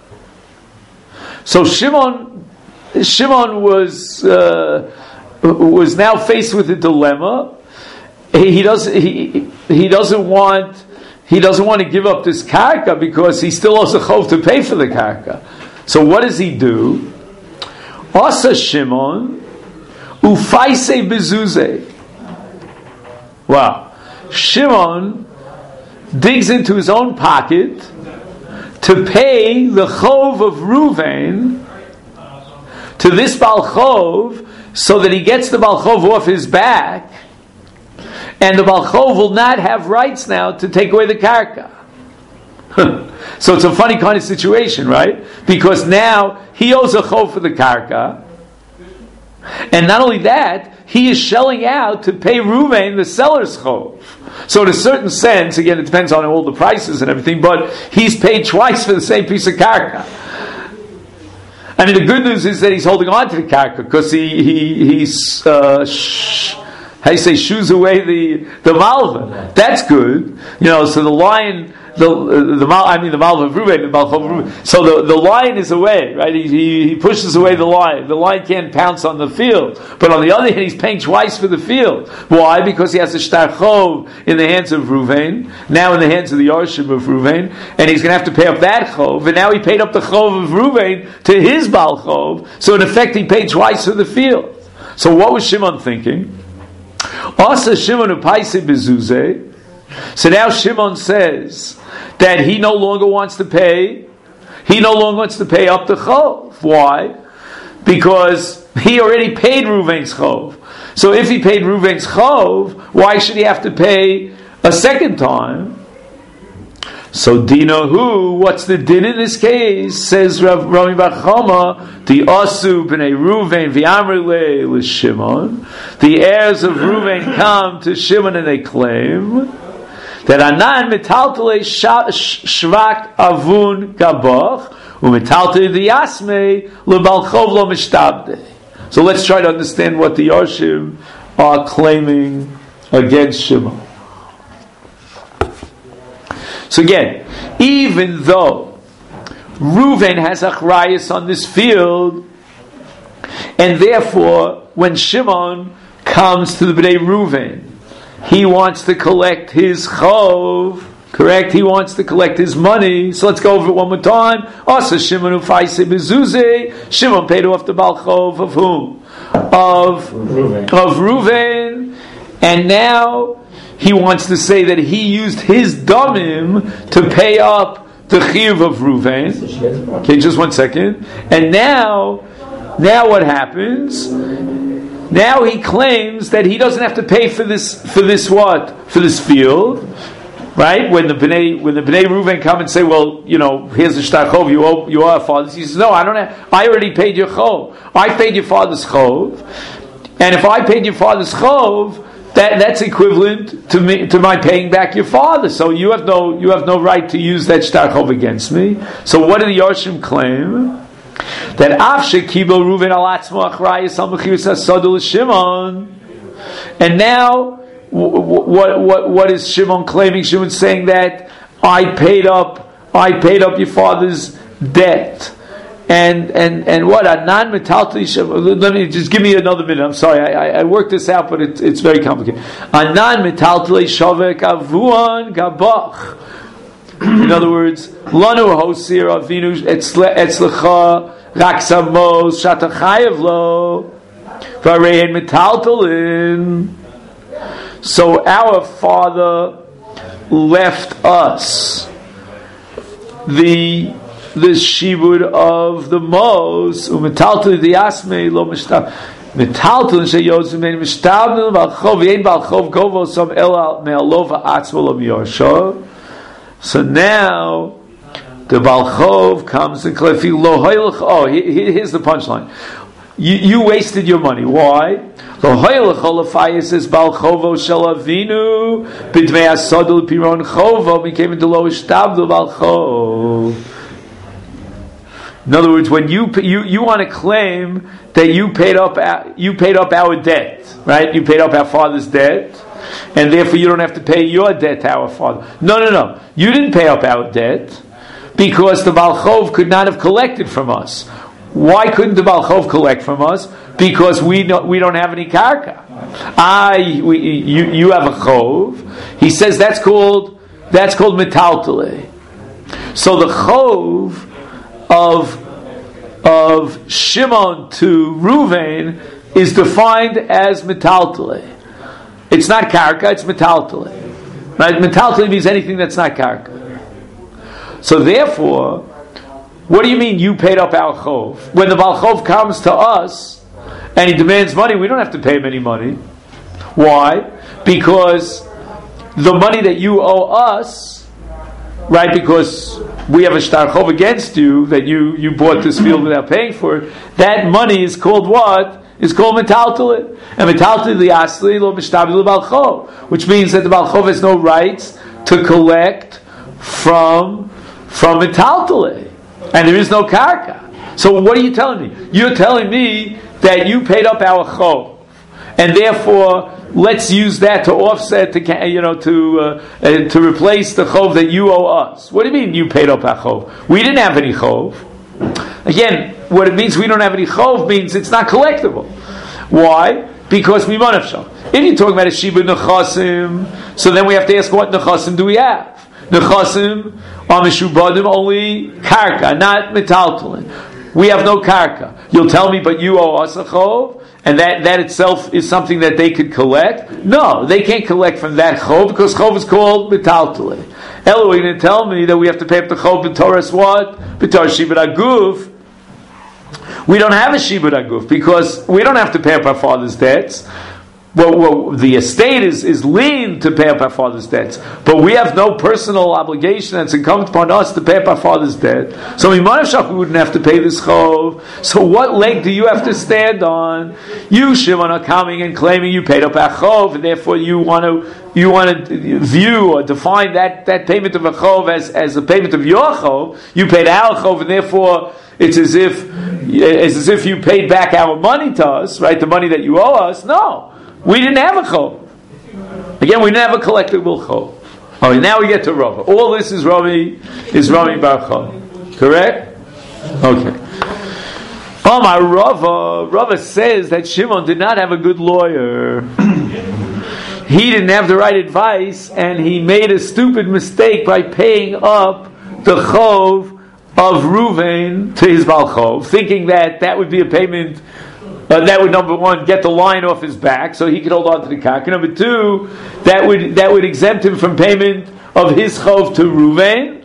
So Shimon, Shimon was uh, was now faced with a dilemma. He, he doesn't he he doesn't want he doesn't want to give up this karka because he still owes a chov to pay for the karka. So what does he do? Asa Shimon ufaise bezuze. Wow, Shimon digs into his own pocket to pay the chov of Ruvain to this Baal Chov, so that he gets the Baal Chov off his back, and the Baal Chov will not have rights now to take away the karka. So it's a funny kind of situation, right? Because now he owes a chov for the karka, and not only that, he is shelling out to pay Ruvain the seller's chov. So in a certain sense, again, it depends on all the prices and everything, but he's paid twice for the same piece of karka. I mean, the good news is that he's holding on to the karka, because he, he, he's, uh, sh- how do you say, shoes away the, the malva. That's good. You know, so the lion, the, the, the I mean, the malva of Ruvain, the malva of Ruvain. So the, the lion is away, right? He, he, he pushes away the lion. The lion can't pounce on the field. But on the other hand, he's paying twice for the field. Why? Because he has a shtar chov in the hands of Ruvain, now in the hands of the Yarshim of Ruvain, and he's going to have to pay up that chov, and now he paid up the chov of Ruvain to his Baal Chov, so in effect he paid twice for the field. So what was Shimon thinking? Also Shimon upaise bezuze. So now Shimon says that he no longer wants to pay, he no longer wants to pay up the chov. Why? Because he already paid Ruvain's chov. So if he paid Ruvain's chov, why should he have to pay a second time? So Dina who? What's the din in this case? Says Rav Rami Bar Choma, the Asu b'nei Ruvain v'amrele l'Shimon. The heirs of Ruvain come to Shimon and they claim that Anan metaltele shvak avun gaboch umetaltele the yasmei lebal chov lo mishtabde. So let's try to understand what the Yarshim are claiming against Shimon. So again, even though Ruvain has achrayus on this field, and therefore when Shimon comes to the Bnei Ruvain, he wants to collect his chov, Correct? He wants to collect his money. So let's go over it one more time. Also, Shimon ufaise bezuze. Shimon paid off the balchov of whom? Of Reuven. Of Reuven. And now he wants to say that he used his damim to pay up the chiyuv of Reuven. Okay, just one second. And now, now what happens? Now he claims that he doesn't have to pay for this, for this what? For this field. Right? When the Bnei, when the Bnei Reuven come and say, well, you know, here's the shtar chov, you owe, you owe our father. He says, no, I don't have, I already paid your chov. I paid your father's chov. And if I paid your father's chov, that, that's equivalent to me, to my paying back your father. So you have no, you have no right to use that shtar chov against me. So what do the Yoshim claim? That afshe kibel Reuven al atzmo achrayis al mechirus hasadul Shimon. And now, What, what what what is Shimon claiming? Shimon's saying that I paid up I paid up your father's debt, and and and what a non metaltli. Let me just give me another minute. I'm sorry, I, I worked this out, but it, it's very complicated. A non metaltli shavek avuan gabach. In other words, lanu hosir avinu etzlecha raksamos shatachayev lo varein metaltalin. So our father left us the the shibud of the mos umetaltel the asmei lo mishtab metaltel sheyozim ein mishtabel balchov ein balchov govo som ela me'alova atzmo lo miyorsho. So now the balchov comes and klefi lo hoylach. Oh, here's the punchline. You, you wasted your money. Why? In other words, when you you, you want to claim that you paid up you paid up our debt, right? You paid up our father's debt, and therefore you don't have to pay your debt to our father. No, no, no. You didn't pay up our debt because the Balchov could not have collected from us. Why couldn't the Balchov collect from us? Because we don't, we don't have any karka. I, we, you, you have a chov. He says that's called that's called metaltale. So the chov of of Shimon to Reuven is defined as metaltale. It's not karka. It's metaltale. Right? Metaltale means anything that's not karka. So therefore, what do you mean you paid up our chov? When the Balchov comes to us and he demands money, we don't have to pay him any money. Why? Because the money that you owe us, right, because we have a shtar chov against you, that you, you bought this field without paying for it, that money is called what? It's called metaltalit. And metaltalit li'asli lo mishtabel balchov, which means that the Balchov has no rights to collect from, from metaltalit. And there is no karka. So what are you telling me? You're telling me that you paid up our chov, and therefore let's use that to offset, to you know, to uh, uh, to replace the chov that you owe us. What do you mean you paid up our chov? We didn't have any chov. Again, what it means we don't have any chov means it's not collectible. Why? Because we manafshah. If you're talking about a shibud nechasim, so then we have to ask what nechasim do we have? Nechasim are mishubadim only karka, not metaltalin. We have no karka. You'll tell me, but you owe us a chov, and that, that itself is something that they could collect? No, they can't collect from that chov because chov is called metaltalin. Elo, you're going to tell me that we have to pay up the chov b'toras what? B'tor shibud aguf. We don't have a shibud aguf because we don't have to pay up our father's debts. Well, well, the estate is, is lean to pay up our father's debts, but we have no personal obligation that's incumbent upon us to pay up our father's debt. So in Manashach we wouldn't have to pay this chov. So what leg do you have to stand on? You, Shimon, are coming and claiming you paid up our chov, and therefore you want to you want to view or define that, that payment of a chov as, as a payment of your chov. You paid our chov, and therefore it's as if it's as if you paid back our money to us, right? The money that you owe us. No. We didn't have a chov. Again, we didn't have a collectible chov. All right, now we get to Rava. All this is Rami, is Rami Bar Chava. Correct? Okay. Oh, my Rava, Rava says that Shimon did not have a good lawyer. he didn't have the right advice, and he made a stupid mistake by paying up the chov of Ruvain to his Baal Chov, thinking that that would be a payment, uh, that would, number one, get the line off his back, so he could hold on to the karka. Number two, that would that would exempt him from payment of his chov to Ruvain.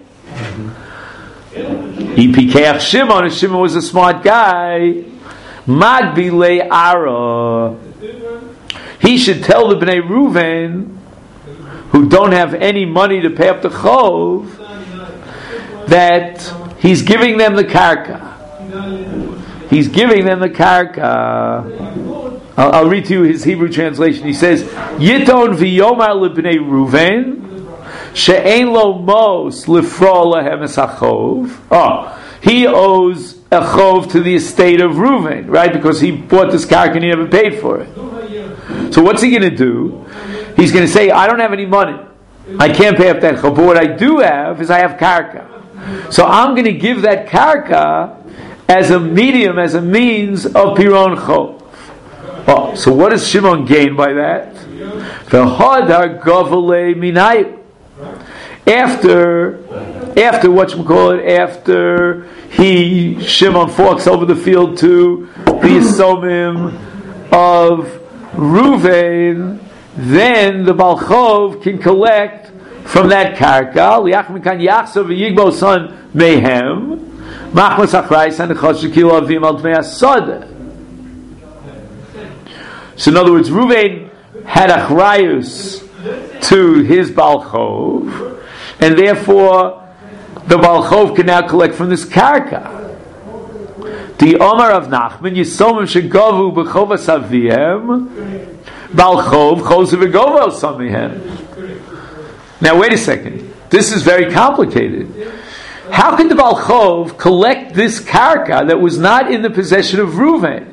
He pikach Shimon, and Shimon was a smart guy. Magbile Ara. He should tell the Bnei Ruvain, who don't have any money to pay up the chov, that he's giving them the karka. He's giving them the karka. I'll, I'll read to you his Hebrew translation. He says, Yiton v'yomar lebnei Ruvain she'ein lo mos lifro lahem es hachov. Oh, he owes a chov to the estate of Ruvain, right? Because he bought this karka and he never paid for it. So what's he going to do? He's going to say, I don't have any money. I can't pay up that chov. But what I do have is I have karka. So I'm going to give that karka as a medium, as a means of piron chov. Oh, so what does Shimon gain by that? V'hadar govale minayu. After, after what you call it, after he Shimon forks over the field to the Yisomim of Ruvain, then the Baal Chov can collect from that karka. Liach mikan yachsav v'yigbo son mehem machmas achrayis and chashikil avim al tmei asada. So in other words, Ruvain had achrayus to his Baal Chov, and therefore the Baal Chov can now collect from this karka. The Omar of Nachman Yisomim shegavu b'chovas avihem Baal Chov chosav v'govo samihem. Now wait a second. This is very complicated. How can the Baal Chov collect this karka that was not in the possession of Ruvain?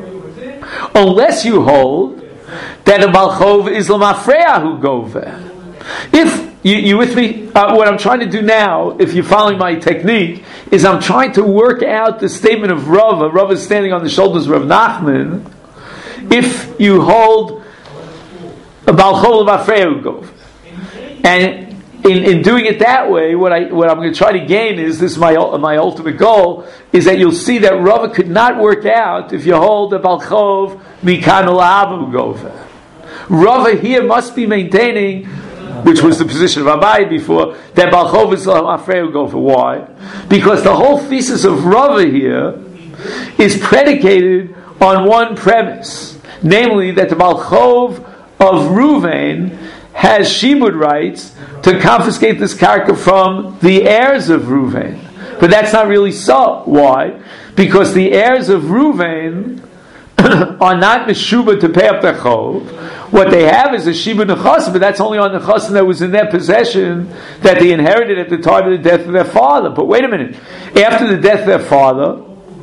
Unless you hold that a Baal Chov is l'mafreya hu goveh. If you, you with me? Uh, what I'm trying to do now, if you're following my technique, is I'm trying to work out the statement of Rava. Rava is standing on the shoulders of Rav Nachman. If you hold a Baal Chov l'mafreya hu goveh, and in, in doing it that way, what I what I'm going to try to gain is this. Is my my ultimate goal is that you'll see that Rava could not work out if you hold a Baal Chov mikan l'havu goveh. Rava here must be maintaining, which was the position of Abai before, that Baal Chov is l'mafreya hu goveh. Why? Because the whole thesis of Rava here is predicated on one premise, namely that the Baal Chov of Ruvain has shibud rights to confiscate this karka from the heirs of Ruvain. But that's not really so. Why? Because the heirs of Ruvain are not meshubah to pay up their chov. What they have is a shibud nechasim, but that's only on the nechasim that was in their possession, that they inherited at the time of the death of their father. But wait a minute. After the death of their father,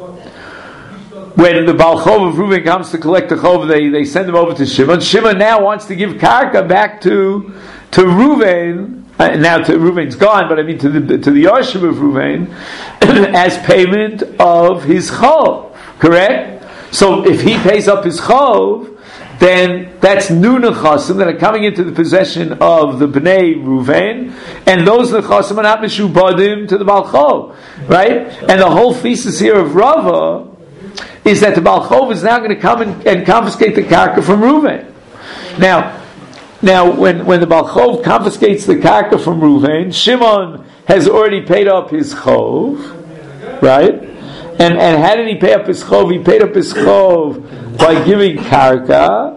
when the Baal Chov of Ruvain comes to collect the chov, they, they send him over to Shimon. Shimon now wants to give karka back to to Ruvain. Uh, now to Ruvain's gone, but I mean to the to the Yarshim of Ruvain as payment of his chov. Correct? So if he pays up his chov, then that's new nechasim that are coming into the possession of the Bnei Ruvain, and those nechasim are not mishubadim to the Baal Chov, right? And the whole thesis here of Rava is that the Baal Chov is now going to come and, and confiscate the karka from Ruvain. Now, now when, when the Baal Chov confiscates the karka from Ruvain, Shimon has already paid up his chov, right? And and how did he pay up his chov? He paid up his chov by giving karka.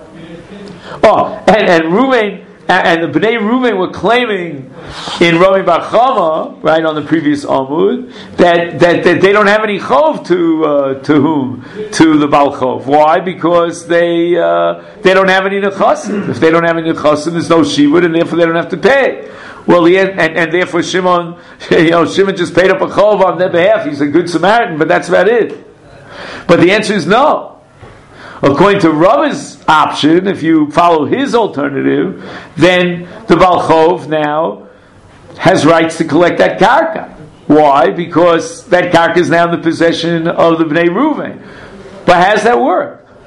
Oh, and, and Ruvain, and the Bnei Ruvain were claiming in Rami Bar Chama, right, on the previous Amud, that, that, that they don't have any chov to uh, to whom? To the Baal Chov. Why? Because they uh, they don't have any nechasim. If they don't have any nechasim, there's no shibud, and therefore they don't have to pay. Well, the, and, and therefore Shimon, you know, Shimon just paid up a chov on their behalf. He's a good Samaritan, but that's about it. But the answer is no. According to Rava's option, if you follow his alternative, then the Baal Chov now has rights to collect that karka. Why? Because that karka is now in the possession of the Bnei Ruvain. But how does that work?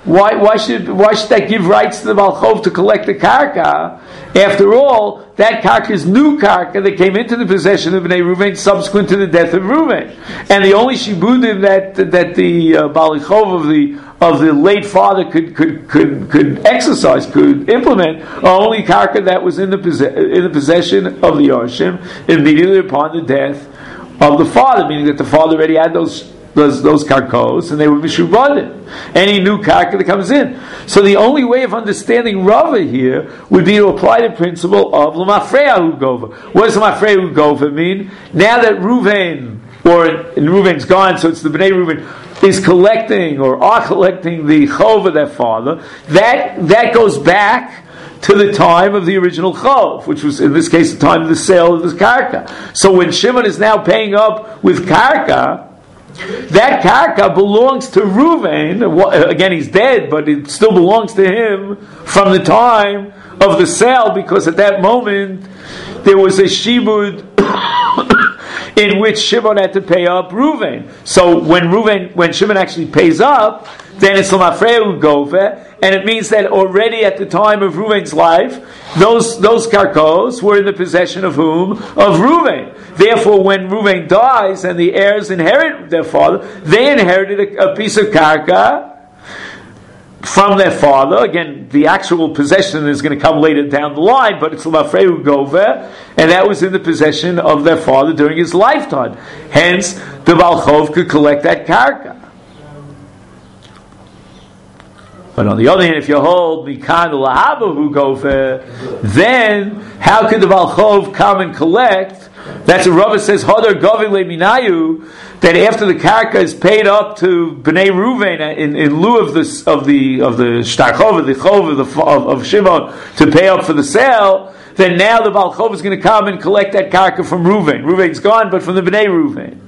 Why, why should why should that give rights to the Balchov to collect the karka? After all, that karka is new karka that came into the possession of Bnei Reuven subsequent to the death of Reuven, and the only shibudim that that the uh, Balchov of the of the late father could could could could exercise, could implement, are only karka that was in the possess- in the possession of the Yorshim immediately upon the death of the father, meaning that the father already had those. Those, those karkos, and they were mishubadim. Any new karka that comes in. So the only way of understanding Rava here would be to apply the principle of l'mafreya gova. What does l'mafreya gova mean? Now that Reuven, or and Reuven's gone, so it's the Bnei Reuven, is collecting or are collecting the chov of their father, that that goes back to the time of the original chov, which was in this case the time of the sale of this karka. So when Shimon is now paying up with karka, that karka belongs to Reuven. Again, he's dead, but it still belongs to him from the time of the sale, because at that moment there was a shibud in which Shimon had to pay up Reuven. So when Reuven, when Shimon actually pays up, then it's l'mafreya gova, and it means that already at the time of Reuven's life, those those karkos were in the possession of whom? Of Reuven. Therefore, when Reuven dies and the heirs inherit their father, they inherited a, a piece of karka from their father. Again, the actual possession is going to come later down the line, but it's l'mafreya gova, and that was in the possession of their father during his lifetime. Hence, the Balchov could collect that karka. But on the other hand, if you hold mikan lahabahu gofer, then how could the Balchov come and collect? That's what Rava says, Hodar Govin Leminayu, that after the karka is paid up to Bnei Reuven in, in lieu of the of the of the shtarchov, the chov of, the, of, of Shimon to pay up for the sale, then now the Balchov is going to come and collect that karka from Reuven. Reuven's gone, but from the Bnei Reuven.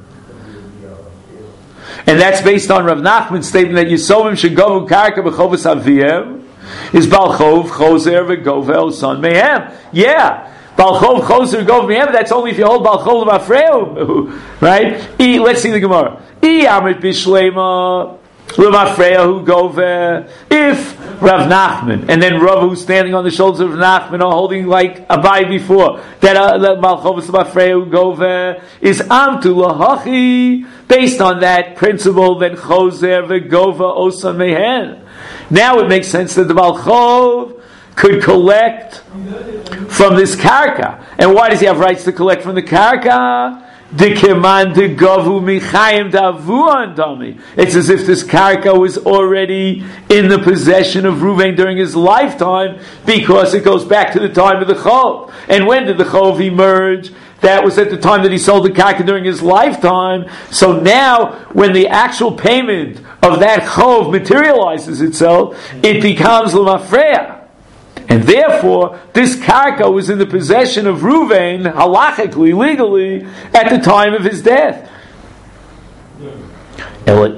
And that's based on Rav Nachman's statement that Yisomim shegovu karka b'chovas aviyem is Balchov choser v'govel son mehem. Yeah. Balchov choser gov mehem, that's only if you hold Balchov l'mafreya, right? E, let's see the Gemara. E amit bishlema l'mafreya gove. If Rav Nachman and then Rav who's standing on the shoulders of Rav Nachman are holding like Abai before that Balchov l'mafreya gove is amtu lahachi, based on that principle, then choser v'gova osan mehen. Now it makes sense that the Balchov could collect from this karka. And why does he have rights to collect from the karka? It's as if this karka was already in the possession of Reuven during his lifetime, because it goes back to the time of the chov. And when did the chov emerge? That was at the time that he sold the karka during his lifetime. So now, when the actual payment of that chov materializes itself, it becomes l'mafreya. And therefore, this karka was in the possession of Reuven, halachically, legally, at the time of his death. But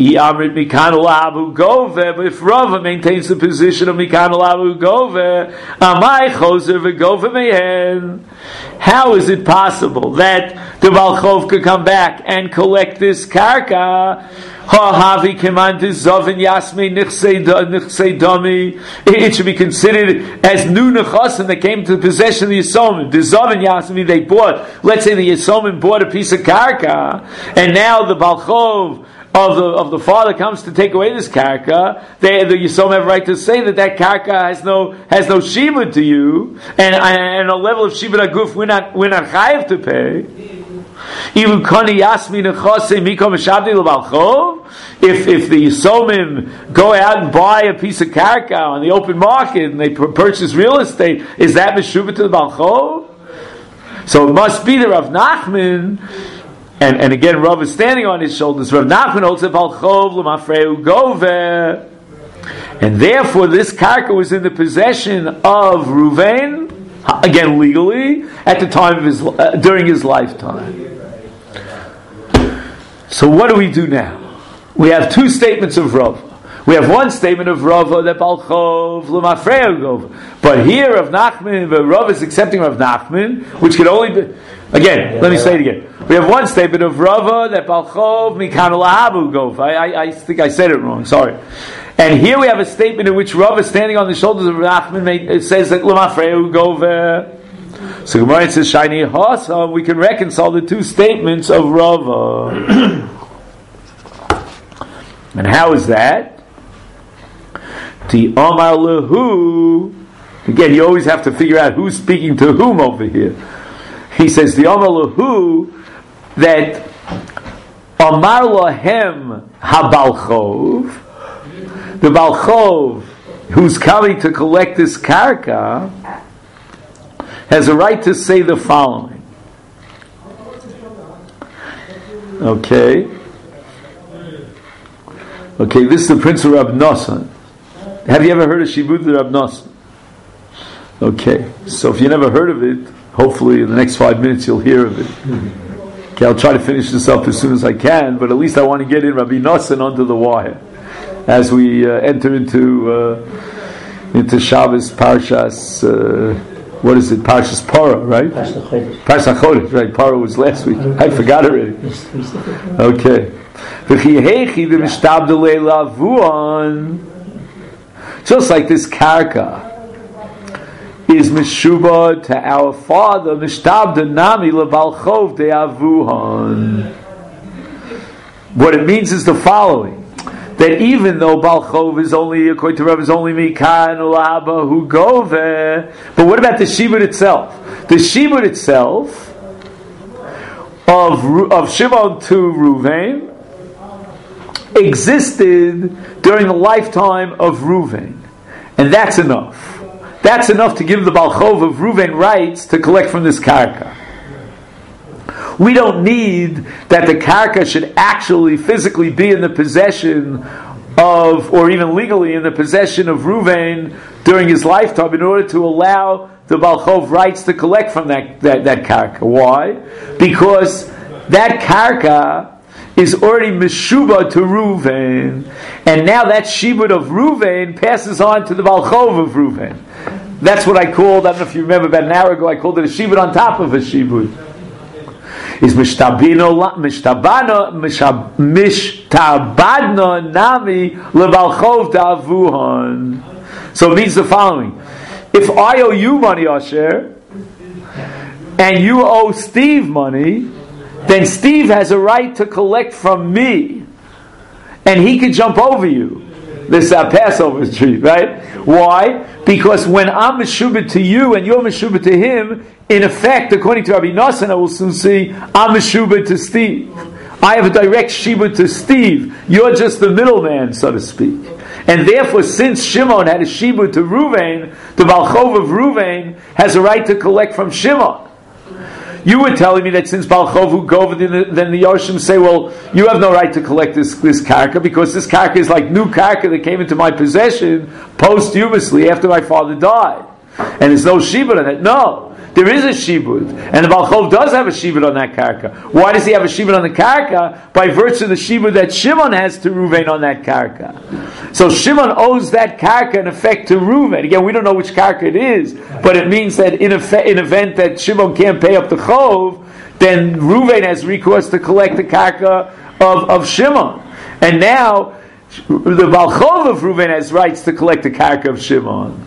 if Rava maintains the position of Mikan Alavu Gove, Amai Choser V'Gove Mehen, how is it possible that the Balchov could come back and collect this karka? It should be considered as new nechasim that came to the possession of the Yisomim. The Zovin Yasmi they bought, let's say the Yisomim bought a piece of karka, and now the Balchov of the of the father comes to take away this karka. They, the Yisomim have right to say that that karka has no has no shibud to you, and and a level of shibud aguf we're not we're not chayav to pay. If if the Yisomim go out and buy a piece of karka on the open market and they purchase real estate, is that meshuvah to the Balchov? So it must be the Rav Nachman, and, and again Rav is standing on his shoulders. Rav Nachman holds the Balchov l'mafreu gove, and therefore this karka was in the possession of Reuven, again legally, at the time of his uh, during his lifetime. So what do we do now? We have two statements of Rav. We have one statement of Rava that Balchov L'mafreya Gova. But here of Nachman, the Rava is accepting of Nachman, which can only be, again, yeah, let me say it again. We have one statement of Rava that Balchov Mikan Lahabu Gova. I, I, I think I said it wrong, sorry. And here we have a statement in which Rava, standing on the shoulders of Nachman, it says that L'mafreya Gova. So Gemara says, Shiny Hasa, we can reconcile the two statements of Rava. And how is that? The Omar Lehu. Again, you always have to figure out who's speaking to whom over here. He says the Omar Lehu that Omar Lahem HaBalchov, the Balchov who's coming to collect this karka has a right to say the following. Okay. Okay, this is the Prince of Rab Nosson. Have you ever heard of Shibud Rab Nosson? Okay, so if you never heard of it, hopefully in the next five minutes you'll hear of it. Okay, I'll try to finish this up as soon as I can, but at least I want to get in Rabbi Nosson onto the wire as we uh, enter into uh, into Shabbos Parshas. Uh, what is it? Parshas Parah, right? Parshas Chodesh, right? Parah was last week. I forgot already. Okay. Just like this karka is mishuba to our father, mishtabda nami lebalchov de'avuhan. What it means is the following: that even though balchov is only, according to Rav, is only mikan ulaba hu gove, but what about the shibud itself? The shibud itself of of Shimon to Ruvain existed during the lifetime of Ruvain, and that's enough. That's enough to give the Balchov of Ruvain rights to collect from this karka. We don't need that the karka should actually physically be in the possession of, or even legally in the possession of Ruvain during his lifetime in order to allow the Balchov rights to collect from that, that, that karka. Why? Because that karka is already Meshuba to Ruvain, and now that Shibud of Ruvain passes on to the Balchov of Ruvain. That's what I called, I don't know if you remember, about an hour ago, I called it a Shibud on top of a Shibud. Is Mishtabino, Mishtabano, Mishtabadno Nami Lebalchov Ta'avuhan. So it means the following: if I owe you money, Asher, and you owe Steve money, then Steve has a right to collect from me, and he can jump over you. This is our Passover tree, right? Why? Because when I'm Meshubit to you and you're Meshubit to him, in effect, according to Rabbi Nosson, I will soon see, I'm Meshubit to Steve. I have a direct Shibud to Steve. You're just the middleman, so to speak. And therefore, since Shimon had a Shibud to Ruvain, the Balchov of Ruvain has a right to collect from Shimon. You were telling me that since Balchovu Gov, then the Yoshim say, well, you have no right to collect this, this karka, because this karka is like new karka that came into my possession posthumously after my father died. And there's no shibud on it. No. There is a shibud. And the Balchov does have a shibud on that karka. Why does he have a shibud on the karka? By virtue of the shibud that Shimon has to Ruvain on that karka. So Shimon owes that karka in effect to Ruvain. Again, we don't know which karka it is, but it means that in effect, in event that Shimon can't pay up the chov, then Ruvain has recourse to collect the karka of, of Shimon. And now the Balchov of Ruvain has rights to collect the karka of Shimon.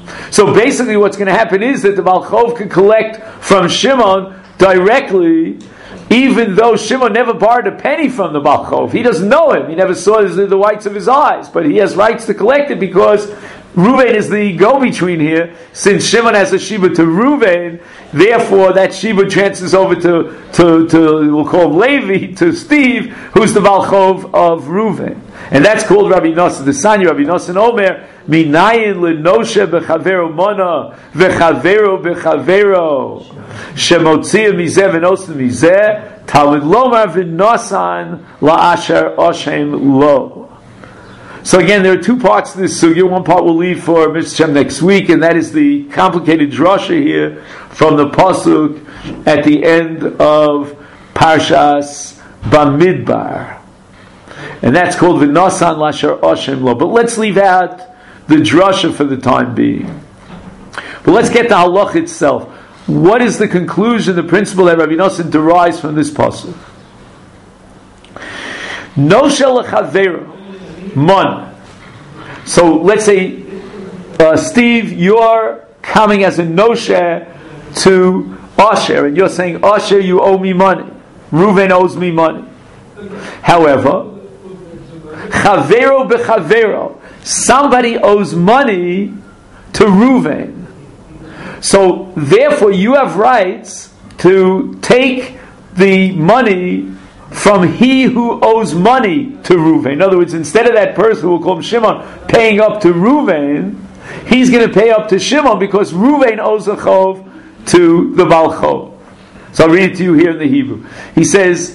So basically what's going to happen is that the Balchov can collect from Shimon directly, even though Shimon never borrowed a penny from the Balchov. He doesn't know him. He never saw the, the whites of his eyes. But he has rights to collect it because Ruvain is the go-between here. Since Shimon has a shibud to Ruvain, therefore that shibud transfers over to, to, to, we'll call him Levi, to Steve, who's the Balchov of Ruvain. And that's called Rabbi Nosson. The Sanya, Rabbi Nosson Omer, Minayin lenoshe bechavero mona, vechavero bechavero, shemotzia mizeh v'nosan mizeh, talmid lomar v'nosan la'asher oshem lo. So again, there are two parts to this sugya. One part we'll leave for Mister Shem next week, and that is the complicated drasha here from the pasuk at the end of Parshas Bamidbar. And that's called V'nasan Lashar Oshem Lo. But let's leave out the drasha for the time being. But let's get the halach itself. What is the conclusion, the principle that Rabbi Nosson derives from this pasuk? Noshe lechaveru mon. So let's say, uh, Steve, you're coming as a noshe to Asher, and you're saying, Asher, you owe me money. Reuven owes me money. However, chavero bechavero, somebody owes money to Reuven. So therefore you have rights to take the money from he who owes money to Reuven. In other words, instead of that person who will call him Shimon paying up to Reuven, he's going to pay up to Shimon because Reuven owes a chov to the Baal Chov. So I'll read it to you here in the Hebrew. He says,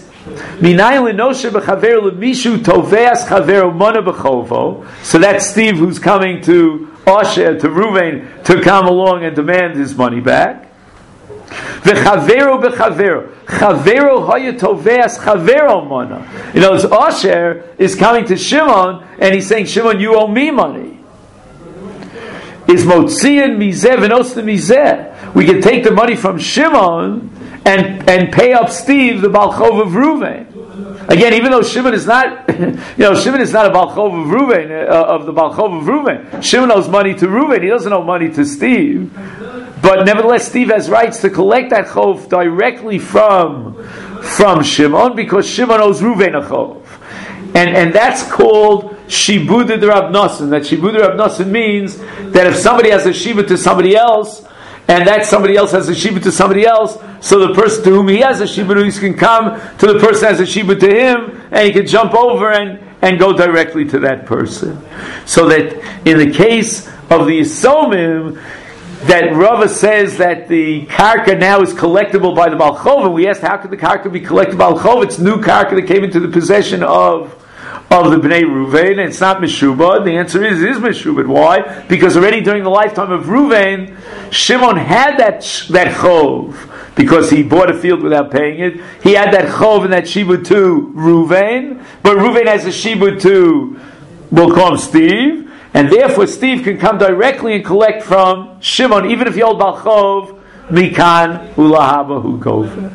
so that's Steve who's coming to Asher, to Reuven, to come along and demand his money back. V'chavero b'chavero. Chavero haya toveas chavero mana. You know, Asher is coming to Shimon and he's saying, Shimon, you owe me money. Is motzian mizeh v'nosna mizeh. We can take the money from Shimon and and pay up Steve, the Baal Chov of Reuven. Again, even though Shimon is not, you know, Shimon is not a Baal Chov of Reuven, uh, of the Baal Chov of Reuven. Shimon owes money to Reuven. He doesn't owe money to Steve. But nevertheless, Steve has rights to collect that chov directly from from Shimon because Shimon owes Reuven a chov. And and that's called Shibud de Rab Nosson. That Shibud de Rab Nosson means that if somebody has a shibud to somebody else, and that somebody else has a shibud to somebody else, so the person to whom he has a shibud can come to the person who has a shibud to him, and he can jump over and, and go directly to that person. So that in the case of the Yisomim, that Rava says that the karka now is collectible by the Baal Chov, and we asked how could the karka be collected by the Baal Chov? It's new karka that came into the possession of of the Bnei Reuven, and it's not Meshubad. The answer is, it is Meshubad. Why? Because already during the lifetime of Reuven, Shimon had that that chov, because he bought a field without paying it. He had that chov and that shibud to Reuven, but Reuven has a shibud to, we'll call him Steve, and therefore Steve can come directly and collect from Shimon, even if he owed Baal Chov, Mikan Ulahaba Hu Gova.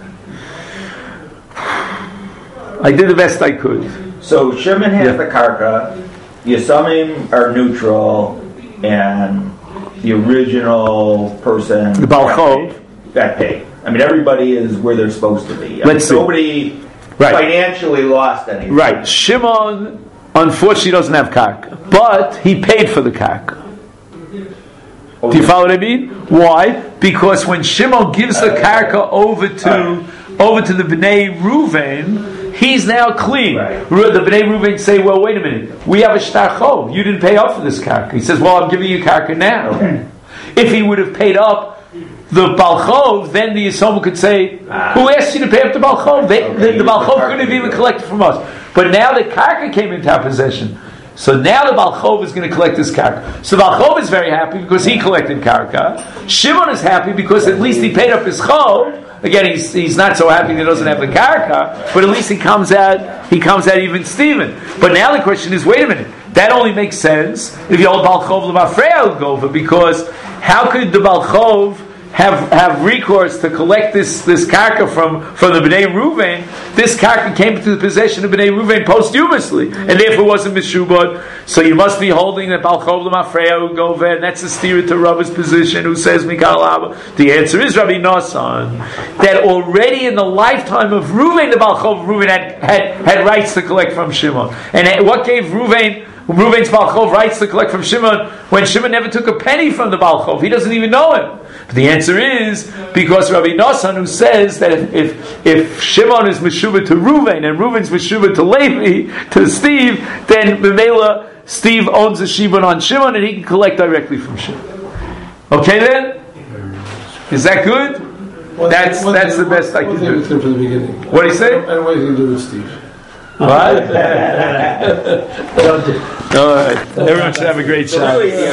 I did the best I could. So Shimon has Yeah. the karka, Yisomim are neutral, and the original person The Baal got Chov. paid- got paid. I mean, everybody is where they're supposed to be. I Let's see. mean, nobody Right. financially lost anything. Right. Shimon, unfortunately, doesn't have karka, but he paid for the karka. Do you follow what I mean? Why? Because when Shimon gives the karka over to over to the Bnei Reuven, he's now clean. Right. The Bnei Reuven say, "Well, wait a minute. We have a shtar chov. You didn't pay up for this karka." He says, "Well, I'm giving you karka now." Okay. If he would have paid up the Baal Chov, then the Yisomim could say, Ah. "Who asked you to pay up the Baal Chov?" They, Okay, the, the Baal the Chov karka couldn't have even did. collected from us. But now the karka came into our possession. So now the Baal Chov is going to collect this karka. So Baal Chov is very happy because he collected karka. Shimon is happy because at least he paid up his chov. Again, he's he's not so happy that he doesn't have the karka, but at least he comes out he comes out even Steven. But now the question is, wait a minute, that only makes sense if you hold Baal Chov l'mafreya gova, because how could the Baal Chov have have recourse to collect this this karka from from the Bnei Reuven? This karka came into the possession of Bnei Reuven posthumously, and therefore wasn't mishubad. So you must be holding that Baal Chov l'mafreya gova, and that's the steer to Rava's position, who says Mikal Abba. The answer is Rabbi Nosson, that already in the lifetime of Reuven, the Baal Chov Reuven had, had had rights to collect from Shimon. And what gave Reuven Reuven's Baal Chov rights to collect from Shimon when Shimon never took a penny from the Baal Chov? He doesn't even know him. But the answer is because Rabbi Nosson, who says that if if, if Shimon is Meshubah to Reuven and Reuven's Meshubah to Levi, to Steve, then B'meila Steve owns the Shibud on Shimon and he can collect directly from Shimon. Okay then? Is that good? One That's thing, one that's thing, the best I one can thing do. it's good from the beginning. What do you say? And what you can do with Steve. What? All right. Everyone should have a great shot.